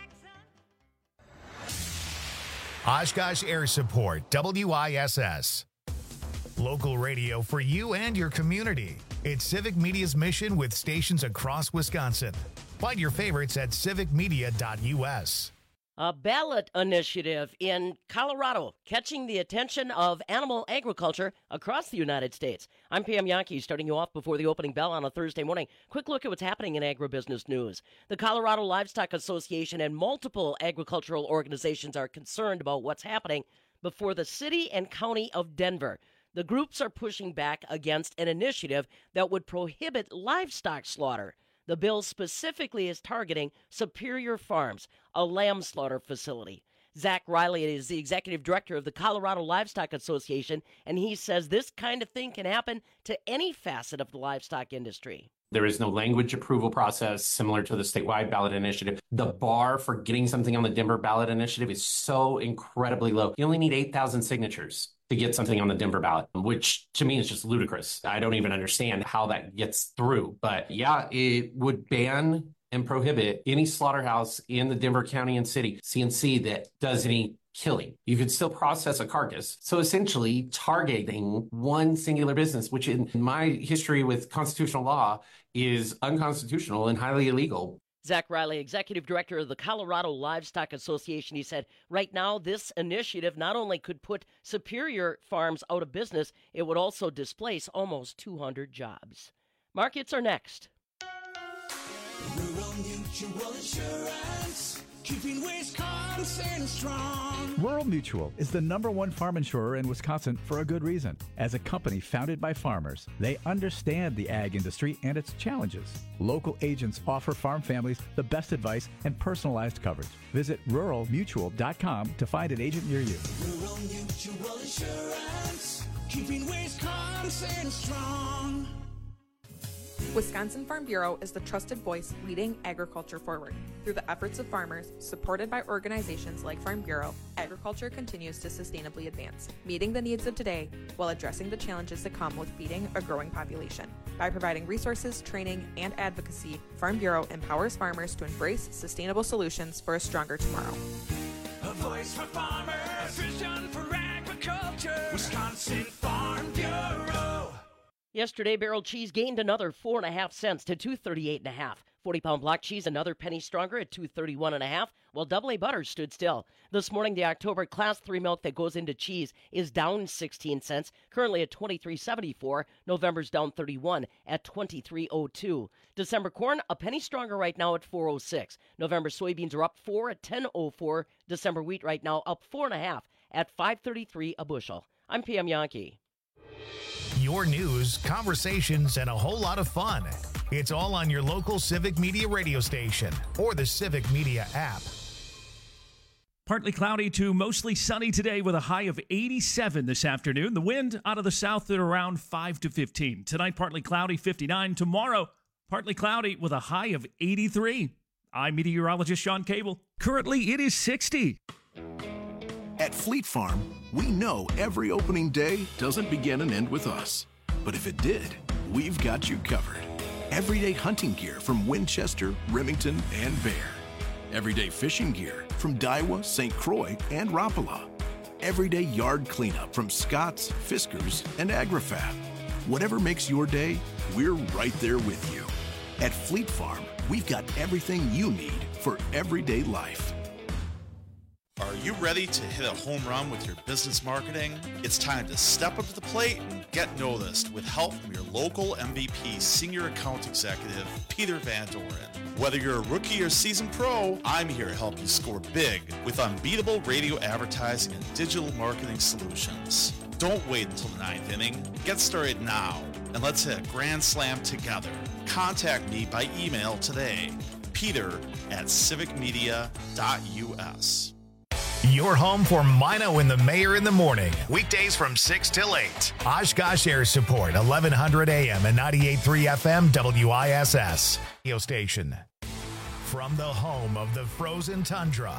Oshkosh Air Support, W I S S. Local radio for you and your community. It's Civic Media's mission with stations across Wisconsin. Find your favorites at civic media dot U S. A ballot initiative in Colorado catching the attention of animal agriculture across the United States. I'm Pam Yankee, starting you off before the opening bell on a Thursday morning. Quick look at what's happening in agribusiness news. The Colorado Livestock Association and multiple agricultural organizations are concerned about what's happening before the city and county of Denver. The groups are pushing back against an initiative that would prohibit livestock slaughter. The bill specifically is targeting Superior Farms, a lamb slaughter facility. Zach Riley is the executive director of the Colorado Livestock Association, and he says this kind of thing can happen to any facet of the livestock industry. There is no language approval process similar to the statewide ballot initiative. The bar for getting something on the Denver ballot initiative is so incredibly low. You only need eight thousand signatures to get something on the Denver ballot, which to me is just ludicrous. I don't even understand how that gets through. But yeah, it would ban and prohibit any slaughterhouse in the Denver County and City, C and C, that does any killing. You could still process a carcass. So essentially targeting one singular business, which in my history with constitutional law is unconstitutional and highly illegal. Zach Riley, executive director of the Colorado Livestock Association, he said, right now, this initiative not only could put Superior Farms out of business, it would also displace almost two hundred jobs. Markets are next. Rural Mutual Insurance, keeping Wisconsin strong. Rural Mutual is the number one farm insurer in Wisconsin for a good reason. As a company founded by farmers, they understand the ag industry and its challenges. Local agents offer farm families the best advice and personalized coverage. Visit rural mutual dot com to find an agent near you. Rural Mutual Insurance, keeping Wisconsin strong. Wisconsin Farm Bureau is the trusted voice leading agriculture forward. Through the efforts of farmers, supported by organizations like Farm Bureau, agriculture continues to sustainably advance, meeting the needs of today while addressing the challenges that come with feeding a growing population. By providing resources, training, and advocacy, Farm Bureau empowers farmers to embrace sustainable solutions for a stronger tomorrow. A voice for farmers, vision for agriculture, Wisconsin Farm Bureau. Yesterday, barrel cheese gained another four and a half cents to two thirty-eight and a half. forty pound block cheese another penny stronger at two thirty-one and a half, while double A butter stood still. This morning, the October class three milk that goes into cheese is down sixteen cents, currently at twenty-three seventy-four. November's down thirty-one at twenty-three oh two. December corn a penny stronger right now at four oh six. November soybeans are up four at ten oh four. December wheat right now up four and a half at five thirty-three a bushel. I'm P M Yankee. Your news, conversations, and a whole lot of fun. It's all on your local Civic Media radio station or the Civic Media app. Partly cloudy to mostly sunny today with a high of eighty-seven this afternoon. The wind out of the south at around five to fifteen. Tonight, partly cloudy, fifty-nine. Tomorrow, partly cloudy with a high of eighty-three. I'm meteorologist Sean Cable. Currently, it is sixty. At Fleet Farm, we know every opening day doesn't begin and end with us. But if it did, we've got you covered. Everyday hunting gear from Winchester, Remington, and Bear. Everyday fishing gear from Daiwa, Saint Croix, and Rapala. Everyday yard cleanup from Scott's, Fiskars, and AgriFab. Whatever makes your day, we're right there with you. At Fleet Farm, we've got everything you need for everyday life. Are you ready to hit a home run with your business marketing? It's time to step up to the plate and get noticed with help from your local M V P Senior Account Executive, Peter Van Doren. Whether you're a rookie or seasoned pro, I'm here to help you score big with unbeatable radio advertising and digital marketing solutions. Don't wait until the ninth inning. Get started now, and let's hit a grand slam together. Contact me by email today, peter at civic media dot U S. Your home for Mino and the Mayor in the morning. Weekdays from six till eight. Oshkosh Air Support, eleven hundred A M and ninety-eight point three F M W I S S. Radio station. From the home of the frozen tundra.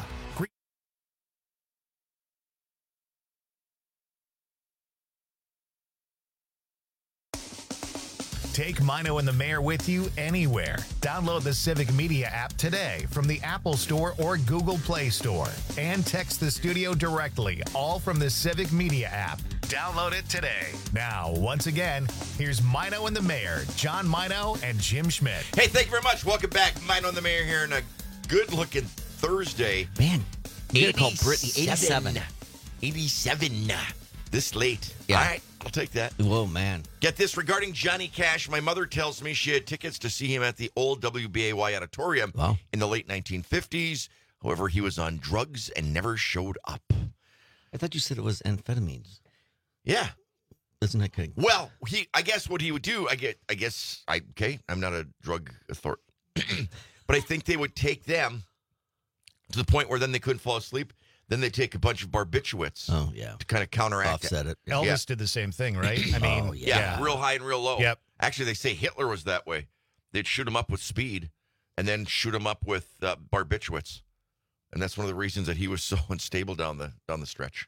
Take Mino and the Mayor with you anywhere. Download the Civic Media app today from the Apple Store or Google Play Store. And text the studio directly, all from the Civic Media app. Download it today. Now, once again, here's Mino and the Mayor, John Mino and Jim Schmidt. Hey, thank you very much. Welcome back. Mino and the Mayor here on a good-looking Thursday. Man, you gotta call Brittany eighty-seven. eighty-seven. This late. Yeah. All right, I'll take that. Whoa, man. Get this, regarding Johnny Cash, my mother tells me she had tickets to see him at the old W B A Y auditorium wow. in the late nineteen fifties. However, he was on drugs and never showed up. I thought you said it was amphetamines. Yeah. Isn't that kidding? Well, he. I guess what he would do, I get. I guess, I okay, I'm not a drug authority. But I think they would take them to the point where then they couldn't fall asleep. Then they take a bunch of barbiturates oh, yeah. to kind of counteract Offset it. Elvis yeah. did the same thing, right? I mean, oh, yeah. yeah. real high and real low. Yep. Actually, they say Hitler was that way. They'd shoot him up with speed and then shoot him up with uh, barbiturates. And that's one of the reasons that he was so unstable down the down the stretch.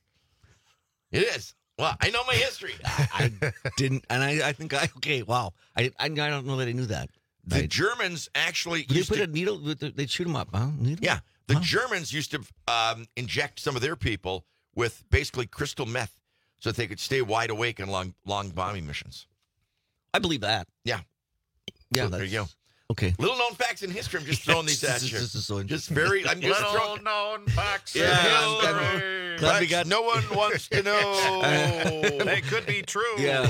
It is. Well, I know my history. I didn't, and I, I think I, okay, wow. I, I I don't know that I knew that. The I, Germans actually they used put to, a needle, they'd shoot him up, huh? Needle? Yeah. The Huh? Germans used to um, inject some of their people with basically crystal meth so that they could stay wide awake on long, long bombing missions. I believe that. Yeah. Yeah, So that's, there you go. Okay. Little known facts in history. I'm just throwing these at This you. is- this is so Just very. I'm just Little throwing. known facts. Yeah, in I'm history. glad we Facts got- no one wants to know. They could be true. Yeah.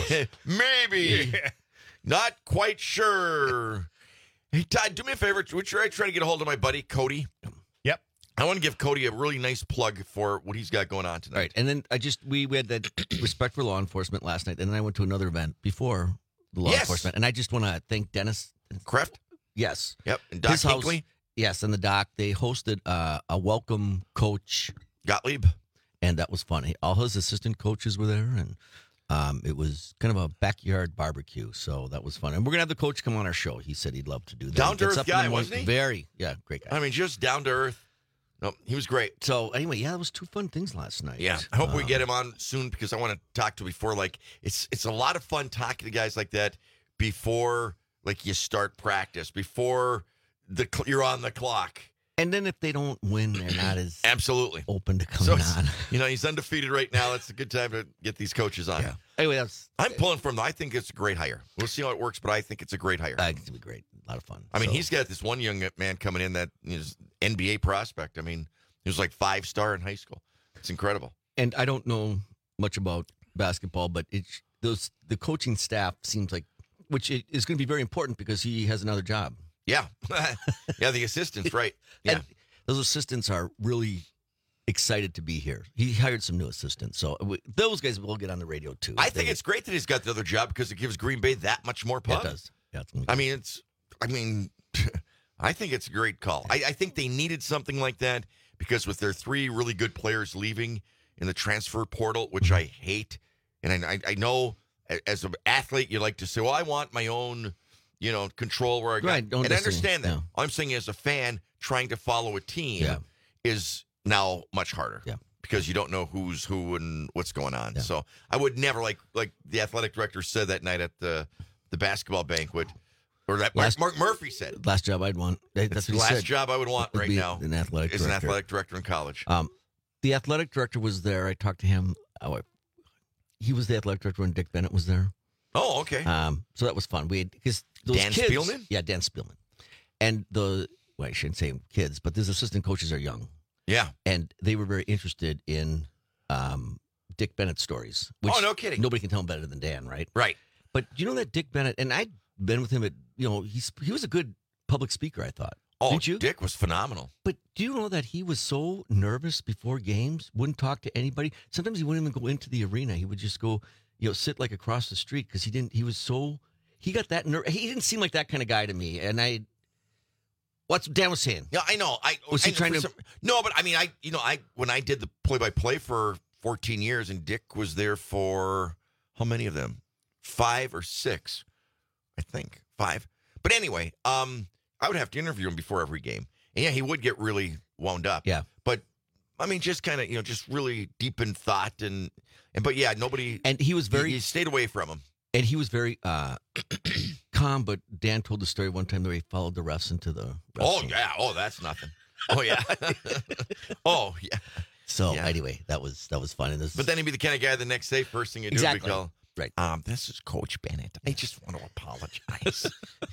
Maybe. Not quite sure. Hey, Todd, do me a favor. Would you try to get a hold of my buddy, Cody? Yep. I want to give Cody a really nice plug for what he's got going on tonight. Right. And then I just, we, we had that respect for law enforcement last night. And then I went to another event before the law Yes. enforcement. And I just want to thank Dennis. Kraft? Yes. Yep. And Doc His house- Hinckley? Yes. And the doc, they hosted uh, a welcome coach. Gottlieb? And that was funny. All his assistant coaches were there. And um, it was kind of a backyard barbecue. So that was fun. And we're going to have the coach come on our show. He said he'd love to do that. Down to He gets earth up in the guy, morning- wasn't he? Very. Yeah. Great guy. I mean, just down to earth. No, he was great. So anyway, yeah, it was two fun things last night. Yeah, I hope we Um, get him on soon because I want to talk to him before. Like, it's it's a lot of fun talking to guys like that before, like, you start practice, before the cl- you're on the clock. And then if they don't win, they're not as Absolutely open to So, coming it's- on. you know, he's undefeated right now. That's a good time to get these coaches on. Yeah. Anyway, that's I'm pulling from them. I think it's a great hire. We'll see how it works, but I think it's a great hire. uh, it's gonna be great. A lot of fun. I mean, So- he's got this one young man coming in that is N B A prospect. I mean, he was like five star in high school. It's incredible. and I don't know much about basketball, but it's those the coaching staff seems like, which i- is going to be very important because he has another job. Yeah, yeah, the assistants, right? Yeah. And those assistants are really excited to be here. He hired some new assistants, so we, those guys will get on the radio too. I think They- it's great that he's got the other job because it gives Green Bay that much more yeah, pub. it does. Yeah, it's gonna be I mean, it's. I mean, I think it's a great call. I, I think they needed something like that because with their three really good players leaving in the transfer portal, which Mm-hmm. I hate, and I, I know a- as an athlete you like to say, "Well, I want my own, you know, control where I go." Right, don't and I necessarily- understand that. yeah. All I'm saying as a fan trying to follow a team Yeah. is now much harder. Yeah. Because you don't know who's who and what's going on. So I would never like like the athletic director said that night at the the basketball banquet, or that Mark, Last- Mark Murphy said. last job I'd want. That- That's That's the what he last said. job I would want Would right be now. An athletic is an director. athletic director in college. Um, the athletic director was there. I talked to him. Oh, he was the athletic director when Dick Bennett was there. Oh, okay. Um, so that was fun. We had because those Dan kids, Spielman? yeah, Dan Spielman, and the well, I shouldn't say kids, but these assistant coaches are young. Yeah, and they were very interested in um, Dick Bennett stories. Which Oh, no kidding. Nobody can tell them better than Dan, right? Right. But you know that Dick Bennett, and I'd been with him at, you know, he's he was a good public speaker, I thought. Oh, Didn't you? Dick was phenomenal. But do you know that he was so nervous before games, wouldn't talk to anybody? Sometimes he wouldn't even go into the arena. He would just go, you know, sit like across the street because he didn't, he was so, he got that nerve. He didn't seem like that kind of guy to me. And I, what's Dan was saying? Yeah, I know. I Was he I- trying for to- some- no, but I mean, I you know, I when I did the play by play for fourteen years, and Dick was there for how many of them? Five or six, I think five. But anyway, um, I would have to interview him before every game, and yeah, he would get really wound up. Yeah, but I mean, just kind of you know, just really deep in thought, and and but yeah, nobody. And he was very, he, he stayed away from him. and he was very, uh, calm, but Dan told the story one time where he followed the refs into the. Oh restroom. yeah. Oh, that's nothing. Oh yeah. oh yeah. So Yeah. anyway, that was that was fun. And this, But then he'd be the kind of guy the next day, first thing you do Exactly. would be go, right. Um, this is Coach Bennett. I just want to apologize.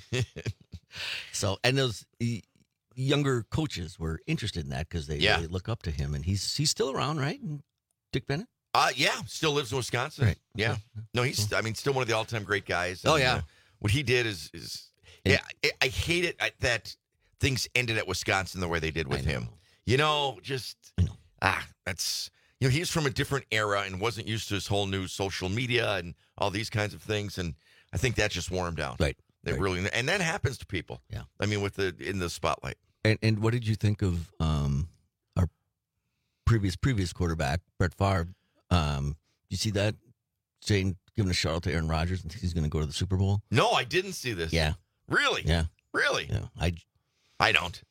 So and those y- younger coaches were interested in that because they Yeah. really look up to him, and he's he's still around, right? And Dick Bennett. Uh, yeah, still lives in Wisconsin. Right. Yeah. No, he's, I mean, still one of the all time great guys. Oh, And, yeah. uh, what he did is, is yeah, I, I hate it I, that things ended at Wisconsin the way they did with him. You know, just, ah, that's, you know, he's from a different era and wasn't used to this whole new social media and all these kinds of things. And I think that just wore him down. Right. They right. really, and that happens to people. Yeah. I mean, with the, in the spotlight. And and what did you think of um our previous previous quarterback, Brett Favre? Um, you see that saying giving a shout out to Aaron Rodgers and he's going to go to the Super Bowl? No, I didn't see this. Yeah. Really? Yeah. Really? Yeah. I I don't.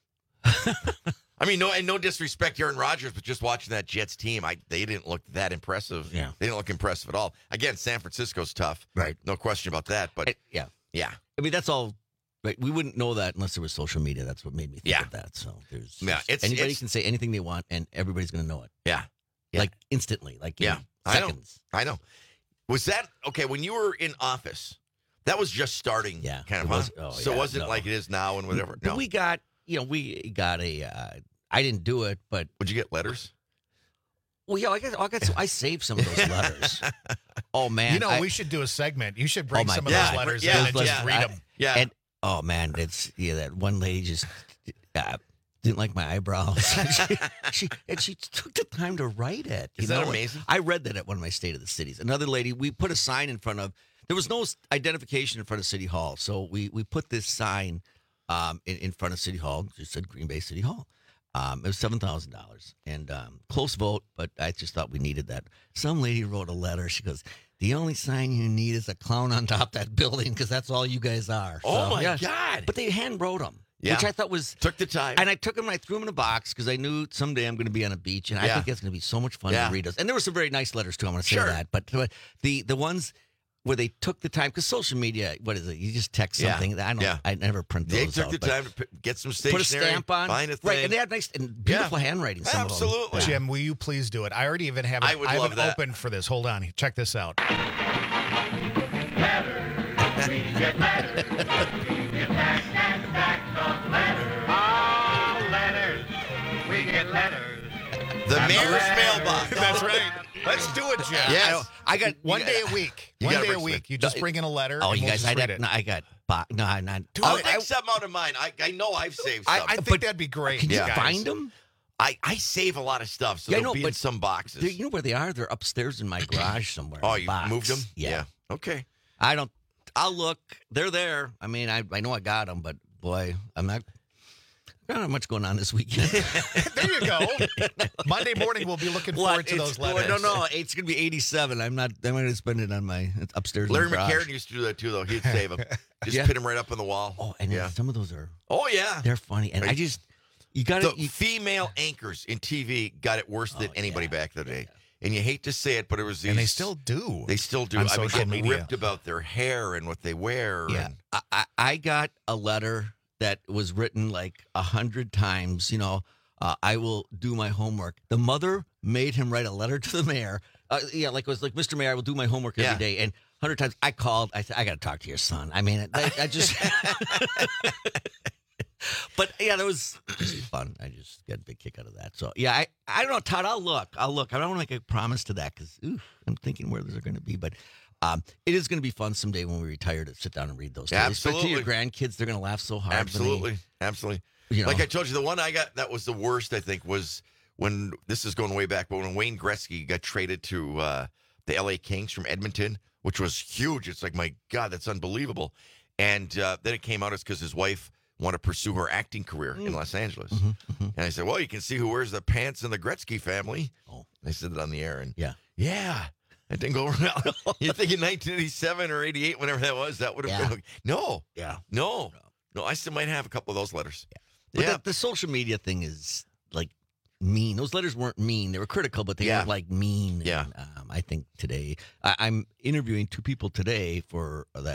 I mean, no, and no disrespect to Aaron Rodgers, but just watching that Jets team, I they didn't look that impressive. Yeah. They didn't look impressive at all. Again, San Francisco's tough. Right. No question about that. But yeah. yeah. I mean, that's all. Right, we wouldn't know that unless there was social media. That's what made me think Yeah. of that. So there's Yeah, it's- anybody it's- can say anything they want, and everybody's going to know it. Yeah. Yeah. Like instantly, like in Yeah. I know. seconds. I know. Was that okay when you were in office? That was just starting. Yeah, Kind of. it was- huh? oh, so yeah, it wasn't no. like it is now and whatever. But No. we got, you know, we got a. Uh, I didn't do it, but would you get letters? Well, yeah, I got, I got, some, I saved some of those letters. Oh man, You know, I- we should do a segment. You should bring Oh, my some of God. those letters Yeah, in and those just letters. read I- them. Yeah. And oh man, it's yeah. That one lady just uh, didn't like my eyebrows. she, she and she took the time to write it. Is you that know? amazing? I read that at one of my State of the Cities. Another lady, we put a sign in front of. There was no identification in front of City Hall, so we we put this sign um, in in front of City Hall. It said Green Bay City Hall. Um, it was seven thousand dollars and um, close vote, but I just thought we needed that. Some lady wrote a letter. She goes, "The only sign you need is a clown on top of that building because that's all you guys are." Oh, So, my yeah. God. But they hand wrote them, Yeah. which I thought was Took the time. and I took them and I threw them in a box because I knew someday I'm going to be on a beach, and I Yeah. think that's going to be so much fun Yeah. to read those. And there were some very nice letters too. I'm going to say Sure. that, but but the the ones where they took the time, because social media, what is it? You just text Yeah. something. I don't. Yeah. I never print those They took out, the but time to p- get some put stationery, a stamp on, find a thing. right? And they had nice and beautiful Yeah. handwriting. Some of them. Absolutely. Jim, will you please do it? I already even have it. I would have love it that. open for this. Hold on. Check this out. The mayor's mailbox. That's right. Let's do it, Jim. Yes. I got One you day got- a week. You One gotta day a bring week. some- You just bring in a letter. Oh, and you we'll guys, just I read had, it. no, I got, bo- no, I not. I'll I- take something out of mine. I, I know I've saved I, some. I think But- that'd be great. Can you guys. find them? I, I save a lot of stuff, so Yeah, I they'll know, be in but some boxes. They- you know where they are? They're upstairs in my garage somewhere. oh, in a you box. moved them? Yeah. Okay. I don't. I'll look. They're there. I mean, I I know I got them, but boy, I'm not. I don't have much going on this weekend. There you go. Monday morning, we'll be looking forward to It's- those letters. No, no, it's gonna be eighty-seven. I'm not. I'm gonna spend it on my upstairs. Larry in the garage. McCarron used to do that too, though. He'd save them. Just Yeah. pin them right up on the wall. Oh, and yeah. some of those are. Oh, yeah. They're funny, and I Right. just you got to. The female anchors in T V got it worse than Oh, anybody yeah. back in the day. And you hate to say it, but it was these. And they still do. They still do. on I mean, social getting media. ripped about their hair and what they wear. Yeah, And, I, I, I got a letter that was written like a hundred times. You know, uh, I will do my homework. The mother made him write a letter to the mayor. Uh, yeah, like it was like, Mister Mayor, I will do my homework every Yeah. day. And a hundred times I called. I said, I got to talk to your son. I mean, I, I just. But yeah, that was fun. I just got a big kick out of that. So yeah, I, I don't know, Todd. I'll look. I'll look. I don't want to make a promise to that because I'm thinking where those are going to be. But um, it is going to be fun someday when we retire to sit down and read those. stories. Especially to your grandkids, they're going to laugh so hard. when they- absolutely. Absolutely. You know. Like I told you, the one I got that was the worst, I think, was when this is going way back, but when Wayne Gretzky got traded to uh, the L A Kings from Edmonton, which was huge. It's like, my God, that's unbelievable. And uh, then it came out it's because his wife wanted to pursue her acting career in Los Angeles. Mhm, mhm. And I said, well, you can see who wears the pants in the Gretzky family. Oh. I said it on the air. And Yeah. yeah, that didn't go around. You think in nineteen eighty-seven or eighty-eight, whenever that was, that would have Yeah. been. No, Yeah. no, no. I still might have a couple of those letters. But Yeah. the, the social media thing is like mean. Those letters weren't mean. They were critical, but they Yeah. weren't like mean. Yeah. And, um, I think today I, I'm interviewing two people today for that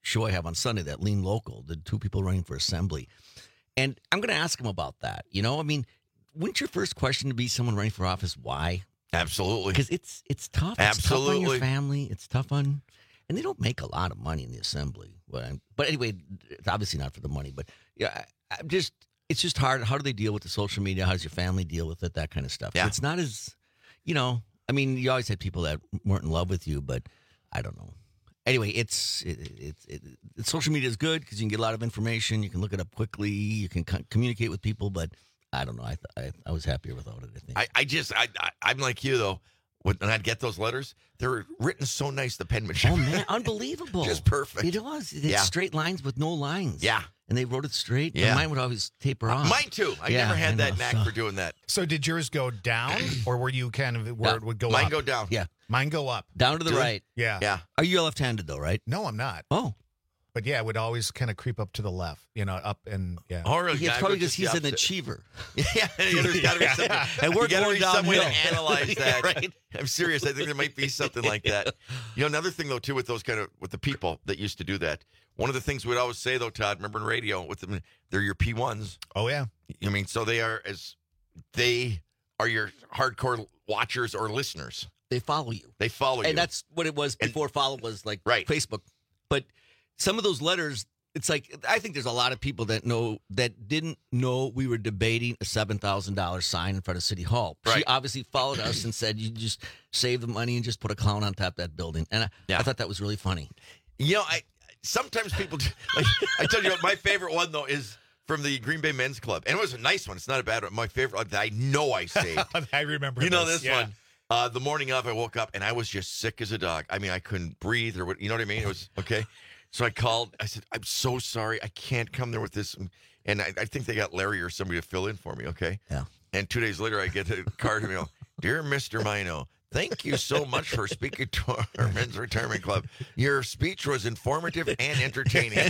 show I have on Sunday, that Lean Local, the two people running for assembly. And I'm going to ask them about that. You know, I mean, wouldn't your first question to be someone running for office, why? Absolutely. Because it's it's tough. It's Absolutely. tough on your family. It's tough on, and they don't make a lot of money in the assembly. But, I'm, but anyway, it's obviously not for the money. But yeah, I, I'm just, it's just hard. How do they deal with the social media? How does your family deal with it? That kind of stuff. Yeah. So it's not as, you know, I mean, you always had people that weren't in love with you, but I don't know. Anyway, it's it, it, it, it, social media is good because you can get a lot of information. You can look it up quickly. You can co- communicate with people, but I don't know. I, I I was happier without it, I think. I, I just, I, I, I'm like you, though. When I'd get those letters, they were written so nice, the penmanship. Oh, man, unbelievable. Just perfect. It was. It's Yeah. straight lines with no lines. Yeah. And they wrote it straight. Yeah. And mine would always taper off. Mine, too. I Yeah, never had I that know. knack So- for doing that. So did yours go down, or were you kind of where Yeah. it would go Mine up? go down. Yeah. Mine go up. Down to the Do it? right. Yeah. Yeah. Are you left-handed, though, right? No, I'm not. Oh. But yeah, it would always kind of creep up to the left, you know, up and yeah. Oh, really? It's Yeah, I probably wrote because just the he's an opposite. achiever. Yeah, there's got to be something. And we're you gotta going be some way to downhill. analyze that. Right. I'm serious. I think there might be something like that. You know, another thing though too with those kind of with the people that used to do that. One of the things we'd always say though, Todd, remember in radio with them, they're your P ones. Oh yeah. I mean, so they are as they are your hardcore watchers or listeners. They follow you. They follow you, And that's what it was before follow was like Right. Facebook. But some of those letters, it's like, I think there's a lot of people that know that didn't know we were debating a seven thousand dollars sign in front of City Hall. She Right. obviously followed us and said, you just save the money and just put a clown on top of that building. And I, Yeah. I thought that was really funny. You know, I sometimes people do, like I tell you what, my favorite one though is from the Green Bay Men's Club, and it was a nice one. It's not a bad one. My favorite that I know I saved. I remember. You know this yeah. one. Uh, the morning of, I woke up and I was just sick as a dog. I mean, I couldn't breathe or what. You know what I mean? It was okay. So I called. I said, "I'm so sorry. I can't come there with this." And I, I think they got Larry or somebody to fill in for me. Okay. Yeah. And two days later, I get a card from you. Dear Mister Mino, thank you so much for speaking to our men's retirement club. Your speech was informative and entertaining.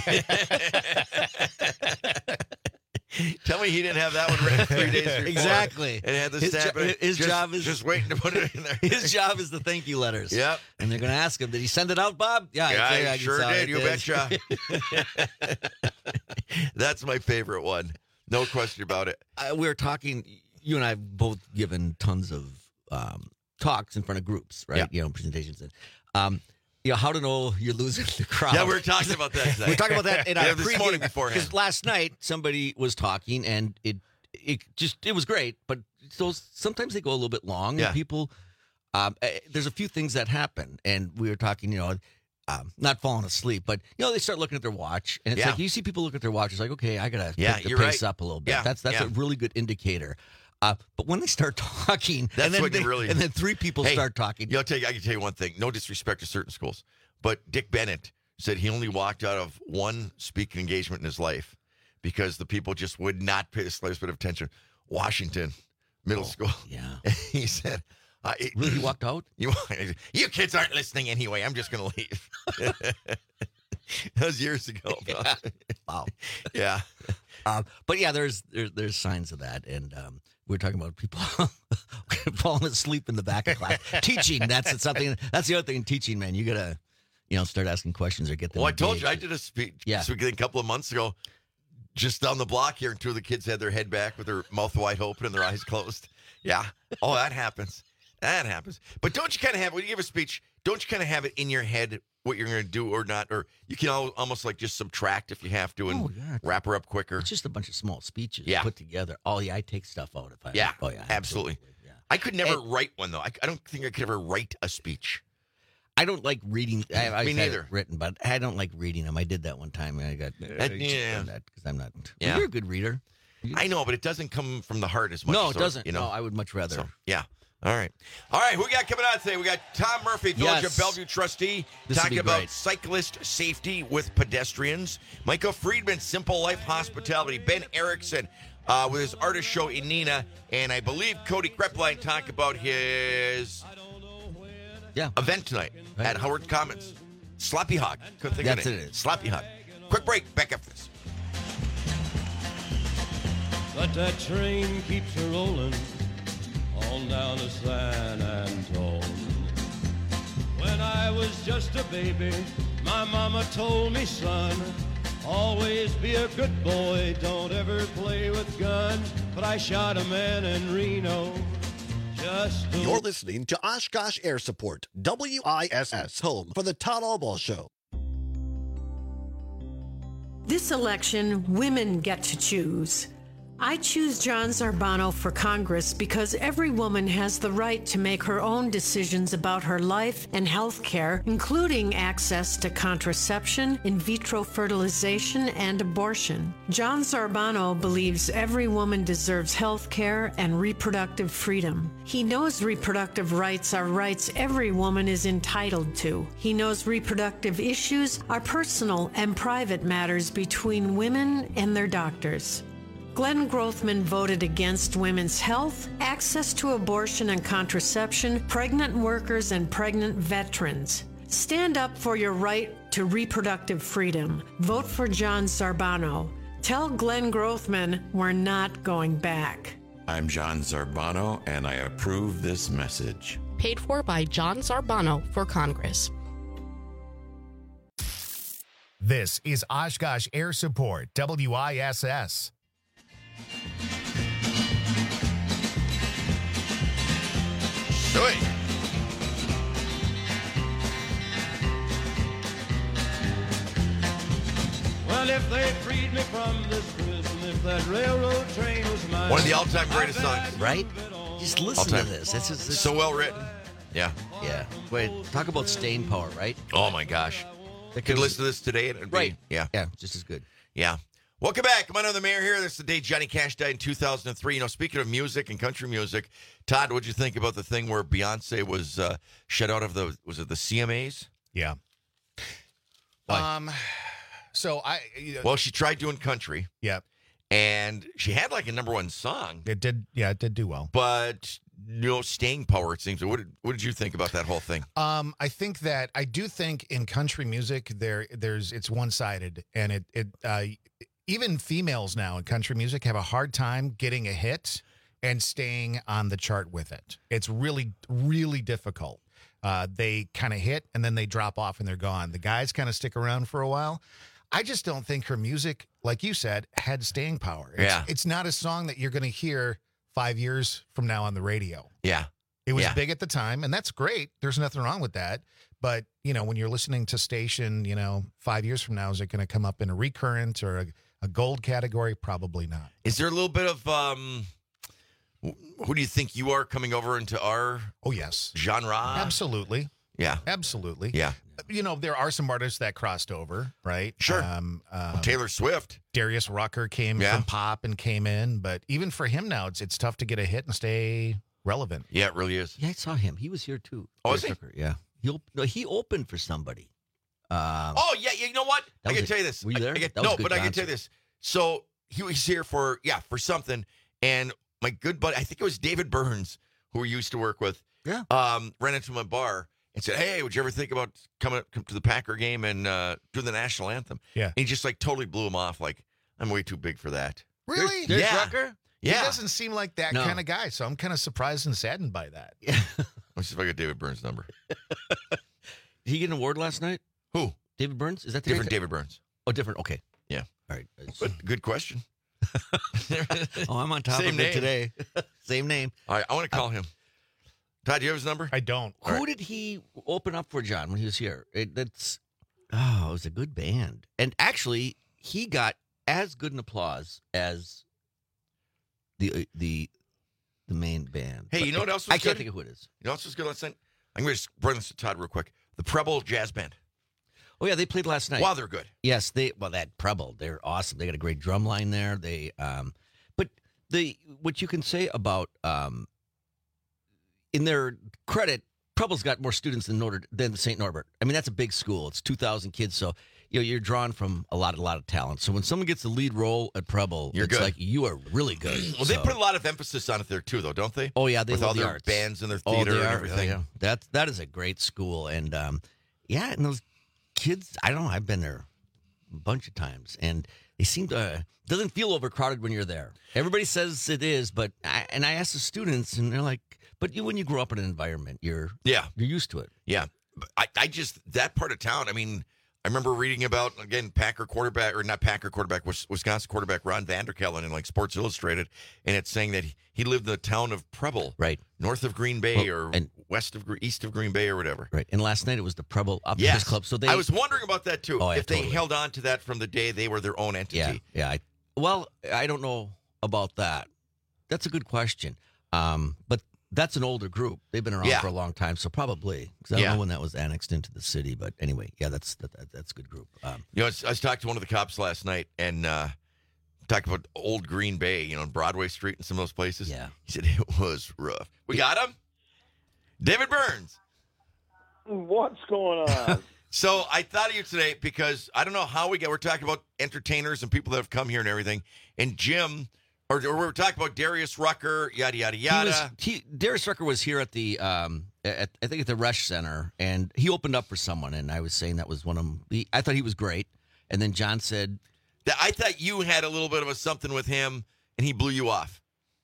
Tell me he didn't have that one ready three days before. Exactly. And had the His stamp. jo- in it. his Just- job is- just waiting to put it in there. His job is the thank you letters. Yep. And they're going to ask him, did he send it out, Bob? Yeah, Yeah, I'd say I I can sure tell did. it You is. betcha. That's my favorite one. No question about it. Uh, we were talking, you and I have both given tons of um, talks in front of groups, right? Yeah. You know, presentations. And, um, you know, how to know you're losing the crowd. Yeah, we were talking about that today. We were talking about that in our Yeah, this pregame, morning beforehand. Because last night somebody was talking and it it just it was great, but those sometimes they go a little bit long. Yeah. And people, um, eh, there's a few things that happen, and we were talking, you know. Um, not falling asleep, but you know they start looking at their watch, and it's Yeah. like you see people look at their watch. It's like, okay, I gotta Yeah, pick the you're pace right. up a little bit. Yeah, That's that's yeah. a really good indicator. Uh, but when they start talking, That's and then what they, you really. and then three people Hey, start talking. You know, I'll tell you, I can tell you one thing. No disrespect to certain schools, but Dick Bennett said he only walked out of one speaking engagement in his life because the people just would not pay the slightest bit of attention. Washington Middle Oh, School. Yeah. He said. Uh, it, Really, he walked out? You, you kids aren't listening anyway. I'm just going to leave. That was years ago. Yeah. Wow. Yeah. Um, but yeah, there's there's there's signs of that, and um, we're talking about people falling asleep in the back of class. Teaching, that's something. That's the other thing in teaching, man. You gotta, you know, start asking questions or get them. Well, I told you, I engaged. did a speech Yeah. a couple of months ago, just down the block here, and two of the kids had their head back with their mouth wide open and their eyes closed. Yeah. Oh, that happens. That happens. But don't you kind of have, when you give a speech, don't you kind of have it in your head what you're going to do or not? Or you can al- almost like just subtract if you have to and Oh, yeah. wrap her up quicker. It's just a bunch of small speeches Yeah. put together. Oh yeah, I take stuff out if I. Yeah. Oh yeah. Absolutely. Yeah. I could never And- write one, though. I, I don't think I could ever write a speech. I don't like reading. I, I Me had it neither. written, but I don't like reading them. I did that one time, and I got Uh, yeah. because I'm not. Yeah. You're a good reader. I know, but it doesn't come from the heart as much. No, it so, doesn't. You know? No, I would much rather. So, yeah. All right. All right. Who we got coming on today? We got Tom Murphy, Village Yes. of Bellevue trustee, This will talking be about great. cyclist safety with pedestrians. Michael Friedman, Simple Life Hospitality. Ben Erickson uh, with his artist show in Neenah. And I believe Cody Krepline talk about his yeah. event tonight Right. at Howard Commons. Sloppy Hog. Couldn't think That's of it, it. it is. Sloppy Hog. Quick break. Back after this. But that train keeps a rolling on down to San Antone. When I was just a baby, My mama told me, son, always be a good boy, don't ever play with guns. But I shot a man in Reno. Just to... You're listening to Oshkosh Air Support, W I S S, home for the Todd Albaugh Show. This election, women get to choose. I choose John Zarbano for Congress because every woman has the right to make her own decisions about her life and health care, including access to contraception, in vitro fertilization, and abortion. John Zarbano believes every woman deserves health care and reproductive freedom. He knows reproductive rights are rights every woman is entitled to. He knows reproductive issues are personal and private matters between women and their doctors. Glenn Grothman voted against women's health, access to abortion and contraception, pregnant workers, and pregnant veterans. Stand up for your right to reproductive freedom. Vote for John Zarbano. Tell Glenn Grothman we're not going back. I'm John Zarbano, and I approve this message. Paid for by John Zarbano for Congress. This is Oshkosh Air Support, W I S S. Do it. Well, if they freed me from this prison, if that railroad train was mine. One of the all-time greatest songs. Right? Just listen All-time. to this. This is this, So well written. Yeah. Yeah. Wait, talk about staying power, right? Oh, my gosh. That Could goes- listen to this today. And it'd be, Right. Yeah. Yeah, just as good. Yeah. Welcome back. Come on, I'm the mayor here. This is the day Johnny Cash died in two thousand three. You know, speaking of music and country music, Todd, what'd you think about the thing where Beyonce was uh, shut out of the, was it the C M As? Yeah. Why? Um. So I. You know, Well, she tried doing country. Yeah. And she had like a number one song. It did. Yeah, it did do well. But no staying power, it seems. What did, what did you think about that whole thing? Um, I think that I do think in country music there there's it's one sided, and it it uh, even females now in country music have a hard time getting a hit and staying on the chart with it. It's really really difficult. Uh, they kind of hit and then they drop off and they're gone. The guys kind of stick around for a while. I just don't think her music, like you said, had staying power. It's, Yeah. it's not a song that you're going to hear five years from now on the radio. Yeah. It was Yeah. big at the time, and that's great. There's nothing wrong with that. But, you know, when you're listening to station, you know, five years from now, is it going to come up in a recurrent or a, a gold category? Probably not. Is there a little bit of um, wh- who do you think you are coming over into our Oh, yes. genre? Absolutely. Yeah. Absolutely. Yeah. You know, there are some artists that crossed over, right? Sure. Um, um, Taylor Swift. Darius Rucker came Yeah. from pop and came in. But even for him now, it's it's tough to get a hit and stay relevant. Yeah, it really is. Yeah, I saw him. He was here too. Oh, is Chris he? Tucker, Yeah. He, op- no, he opened for somebody. Um, Oh, yeah, you know what? That I was can a- tell you this. were you I- there? I get- That was no, a good but I can tell concert. you this. So he was here for, yeah, for something. And my good buddy, I think it was David Burns, who we used to work with, Yeah. um, ran into my bar and said, hey, would you ever think about coming come to the Packer game and uh, doing the national anthem? Yeah. And he just like totally blew him off. Like, I'm way too big for that. Really? Darius Yeah. Rucker? Yeah. He doesn't seem like that No. kind of guy. So I'm kind of surprised and saddened by that. Let's see if I get David Burns' number. Did he get an award last night? Who? David Burns? Is that the Different guy? David Burns. Oh, different. Okay. Yeah. All right. But good question. Oh, I'm on top Same of name. it today. Same name. All right, I want to call him. Todd, do you have his number? I don't. Who All right. did he open up for, John, when he was here? It, that's oh, it was a good band, and actually, he got as good an applause as the uh, the the main band. Hey, But you know what else was I can't good? think of who it is. You know what else was good last night? I'm going to bring this to Todd real quick. The Preble Jazz Band. Oh yeah, they played last night. Wow, they're good. Yes, they well that Preble, they're awesome. They got a great drum line there. They um, but the what you can say about um, in their credit, Preble's got more students than Notre than Saint Norbert. I mean, that's a big school. It's two thousand kids, so you know you're drawn from a lot, a lot of talent. So when someone gets the lead role at Preble, You're it's good. like you are really good. Well, they So- put a lot of emphasis on it there too, though, don't they? Oh yeah, they with love all the their arts. bands and their Oh, theater they and are. everything. Yeah, that that is a great school, and um, yeah, and those kids. I don't know. I've been there a bunch of times, and they seem to doesn't feel overcrowded when you're there. Everybody says it is, but I, and I ask the students, and they're like, "But you, when you grow up in an environment, you're Yeah, you're used to it." yeah. But I, I just that part of town. I mean, I remember reading about, again, Packer quarterback, or not Packer quarterback, Wisconsin quarterback Ron Vanderkellen in like Sports Illustrated, and it's saying that he lived in the town of Preble, right, north of Green Bay well, or and, west of east of Green Bay or whatever. Right, and last night it was the Preble Optimist yes. Club. So they, I was wondering about that too. Oh, yeah, if they totally. held on to that from the day they were their own entity. Yeah, yeah. I, well, I don't know about that. That's a good question. Um, but that's an older group. They've been around Yeah. for a long time, so probably. Because I don't Yeah. know when that was annexed into the city. But anyway, yeah, that's that, that, that's a good group. Um, You know, I was, I was talking to one of the cops last night and uh, talked about old Green Bay, you know, Broadway Street and some of those places. Yeah. He said it was rough. We got him? David Burns. What's going on? So I thought of you today because I don't know how we got, we're talking about entertainers and people that have come here and everything. And Jim, or, or we were talking about Darius Rucker, yada, yada, he yada. was, he, Darius Rucker was here at the, um, at, I think at the Resch Center, and he opened up for someone, and I was saying that was one of them. He, I thought he was great. And then John said, That I thought you had a little bit of a something with him, and he blew you off.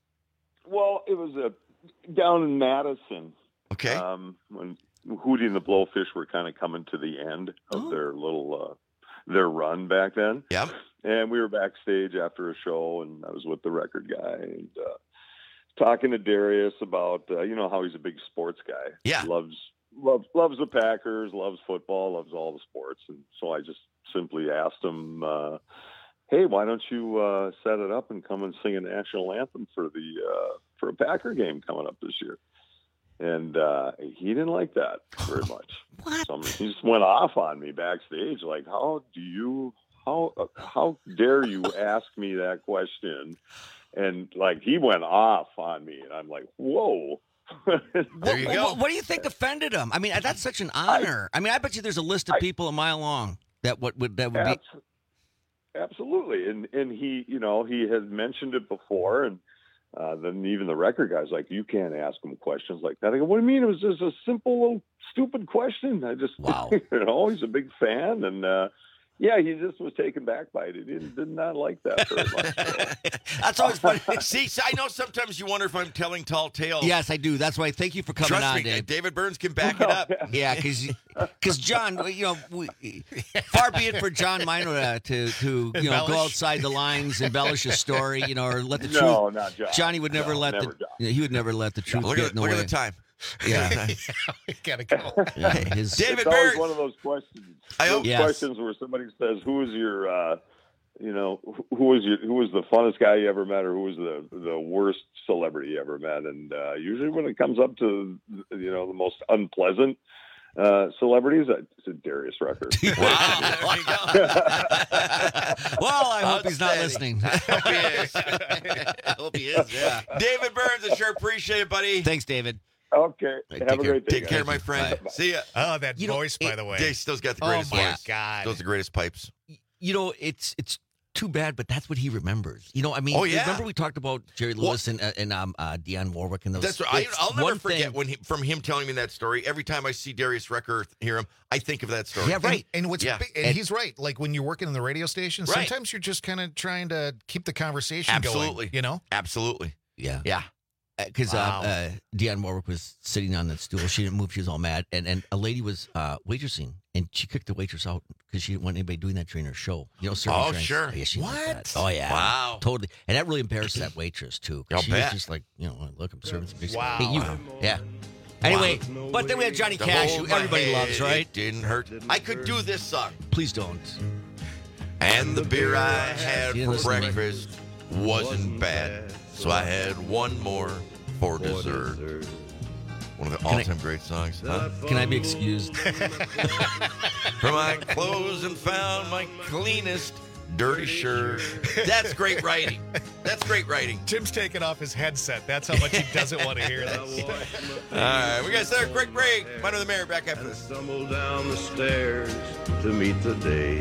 Well, it was a down in Madison. Okay. Um, when Hootie and the Blowfish were kind of coming to the end of Oh. their little uh, their run back then. Yep. And we were backstage after a show, and I was with the record guy and uh, talking to Darius about uh, you know how he's a big sports guy. Yeah. Loves loves loves the Packers, loves football, loves all the sports, and so I just simply asked him. Uh, Hey, why don't you uh, set it up and come and sing a national anthem for the uh, for a Packer game coming up this year? And uh, he didn't like that very much. What? So he just went off on me backstage, like, "How do you? How uh, how dare you ask me that question?" And like he went off on me, and I'm like, "Whoa." There you what, go. What, what do you think offended him? I mean, that's such an honor. I, I mean, I bet you there's a list of I, people a mile long that what would that would be. Abs- Absolutely, and and he, you know, he had mentioned it before, and uh, then even the record guy's like, "You can't ask him questions like that." I go, "What do you mean? It was just a simple, little, stupid question." I just, wow, you know, he's a big fan, and uh, yeah, he just was taken back by it. He didn't did not like that very much. So. That's always funny. See, so I know sometimes you wonder if I'm telling tall tales. Yes, I do. That's why. Thank you for coming Trust on, me, Dave. David Burns can back it up. Yeah, because John, you know, we, far be it for John Mino to to, to you know Embellish? go outside the lines, embellish a story, you know, or let the No, truth. not John. Johnny would never No, let never the John. he would never let the truth Look get at, in the look way. at the time. Yeah, we gotta go. yeah his, David it's always Burns. one of those questions. I those hope- Yes. questions where somebody says, "Who is your?" Uh, You know, who was your, who was the funnest guy you ever met, or who was the the worst celebrity you ever met? And uh, usually, when it comes up to you know the most unpleasant uh, celebrities, it's Darius Rucker. Wow, there you go. well, I hope he's not Outstanding. listening. I hope he is. I hope he is. Yeah. David Burns, I sure appreciate it, buddy. Thanks, David. Okay, Hey, have take a care. great day. Take care, guys. my friend. Bye. See ya. Oh, that You know, voice, by it- the way. Dave still's got the Oh, greatest my voice. God. Those are the greatest pipes. You know, it's it's too bad, but that's what he remembers. You know, I mean, Oh, yeah. remember we talked about Jerry Lewis and uh, and um, uh, Dionne Warwick and those. That's right. I, it's I'll never one forget thing- when he, from him telling me that story. Every time I see Darius Rucker, hear him, I think of that story. Yeah, right. And, and what's Yeah. big, and, And- he's right. Like when you're working in the radio station, Right. sometimes you're just kind of trying to keep the conversation Absolutely. going. You know? Absolutely. Yeah. Yeah. Because Wow. uh, uh, Dionne Warwick was sitting on that stool. She didn't move. She was all mad. And and a lady was uh, waitressing, and she kicked the waitress out because she didn't want anybody doing that during her show. You know, serving Oh, drinks. sure. Yeah, she didn't like What? that. Oh, yeah. Wow. Totally. And that really embarrassed that waitress, too. 'cause I'll she bet. was just like, you know, look, I'm serving some big Wow. Hey, you. Yeah. Anyway, but then we have Johnny To Cash, hold who everybody my loves, head, right? It didn't hurt. I could do this song. Please don't. And the beer I had You for didn't listen to me. breakfast wasn't bad, so I had one more for dessert. One of the Can I- all-time great songs. Huh? Can I be excused? From my clothes and found my cleanest dirty shirt. That's great writing. That's great writing. Jim's taking off his headset. That's how much he doesn't want to hear this. All right, we got to start a quick break. Minor the Mayor back after this. Stumble down the stairs to meet the day.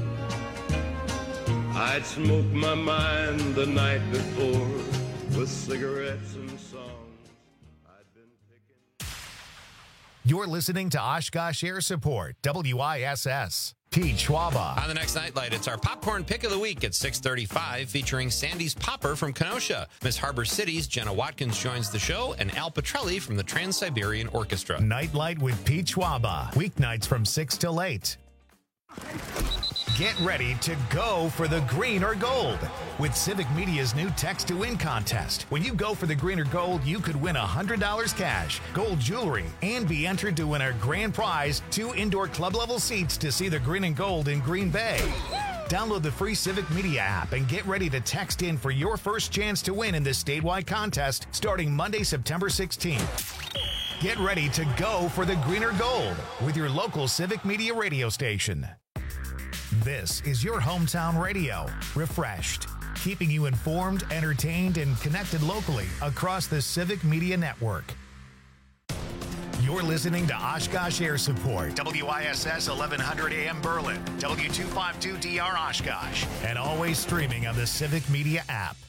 I'd smoke my mind the night before with cigarettes and songs. I'd been picking. You're listening to Oshkosh Air Support, W I S S. Pete Schwaba. On the next Nightlight, it's our Popcorn Pick of the Week at six thirty-five, featuring Sandy's Popper from Kenosha. Miss Harbor City's Jenna Watkins joins the show, and Al Petrelli from the Trans-Siberian Orchestra. Nightlight with Pete Schwaba. Weeknights from six till eight. Get ready to go for the green or gold with Civic Media's new Text to Win contest. When you go for the green or gold, you could win one hundred dollars cash, gold jewelry, and be entered to win our grand prize, two indoor club level seats to see the green and gold in Green Bay. Download the free Civic Media app and get ready to text in for your first chance to win in this statewide contest starting Monday, September sixteenth. Get ready to go for the green or gold with your local Civic Media radio station. This is your hometown radio, refreshed, keeping you informed, entertained, and connected locally across the Civic Media Network. You're listening to Oshkosh Air Support, W I S S eleven hundred A M Berlin, W two fifty-two D R Oshkosh, and always streaming on the Civic Media app.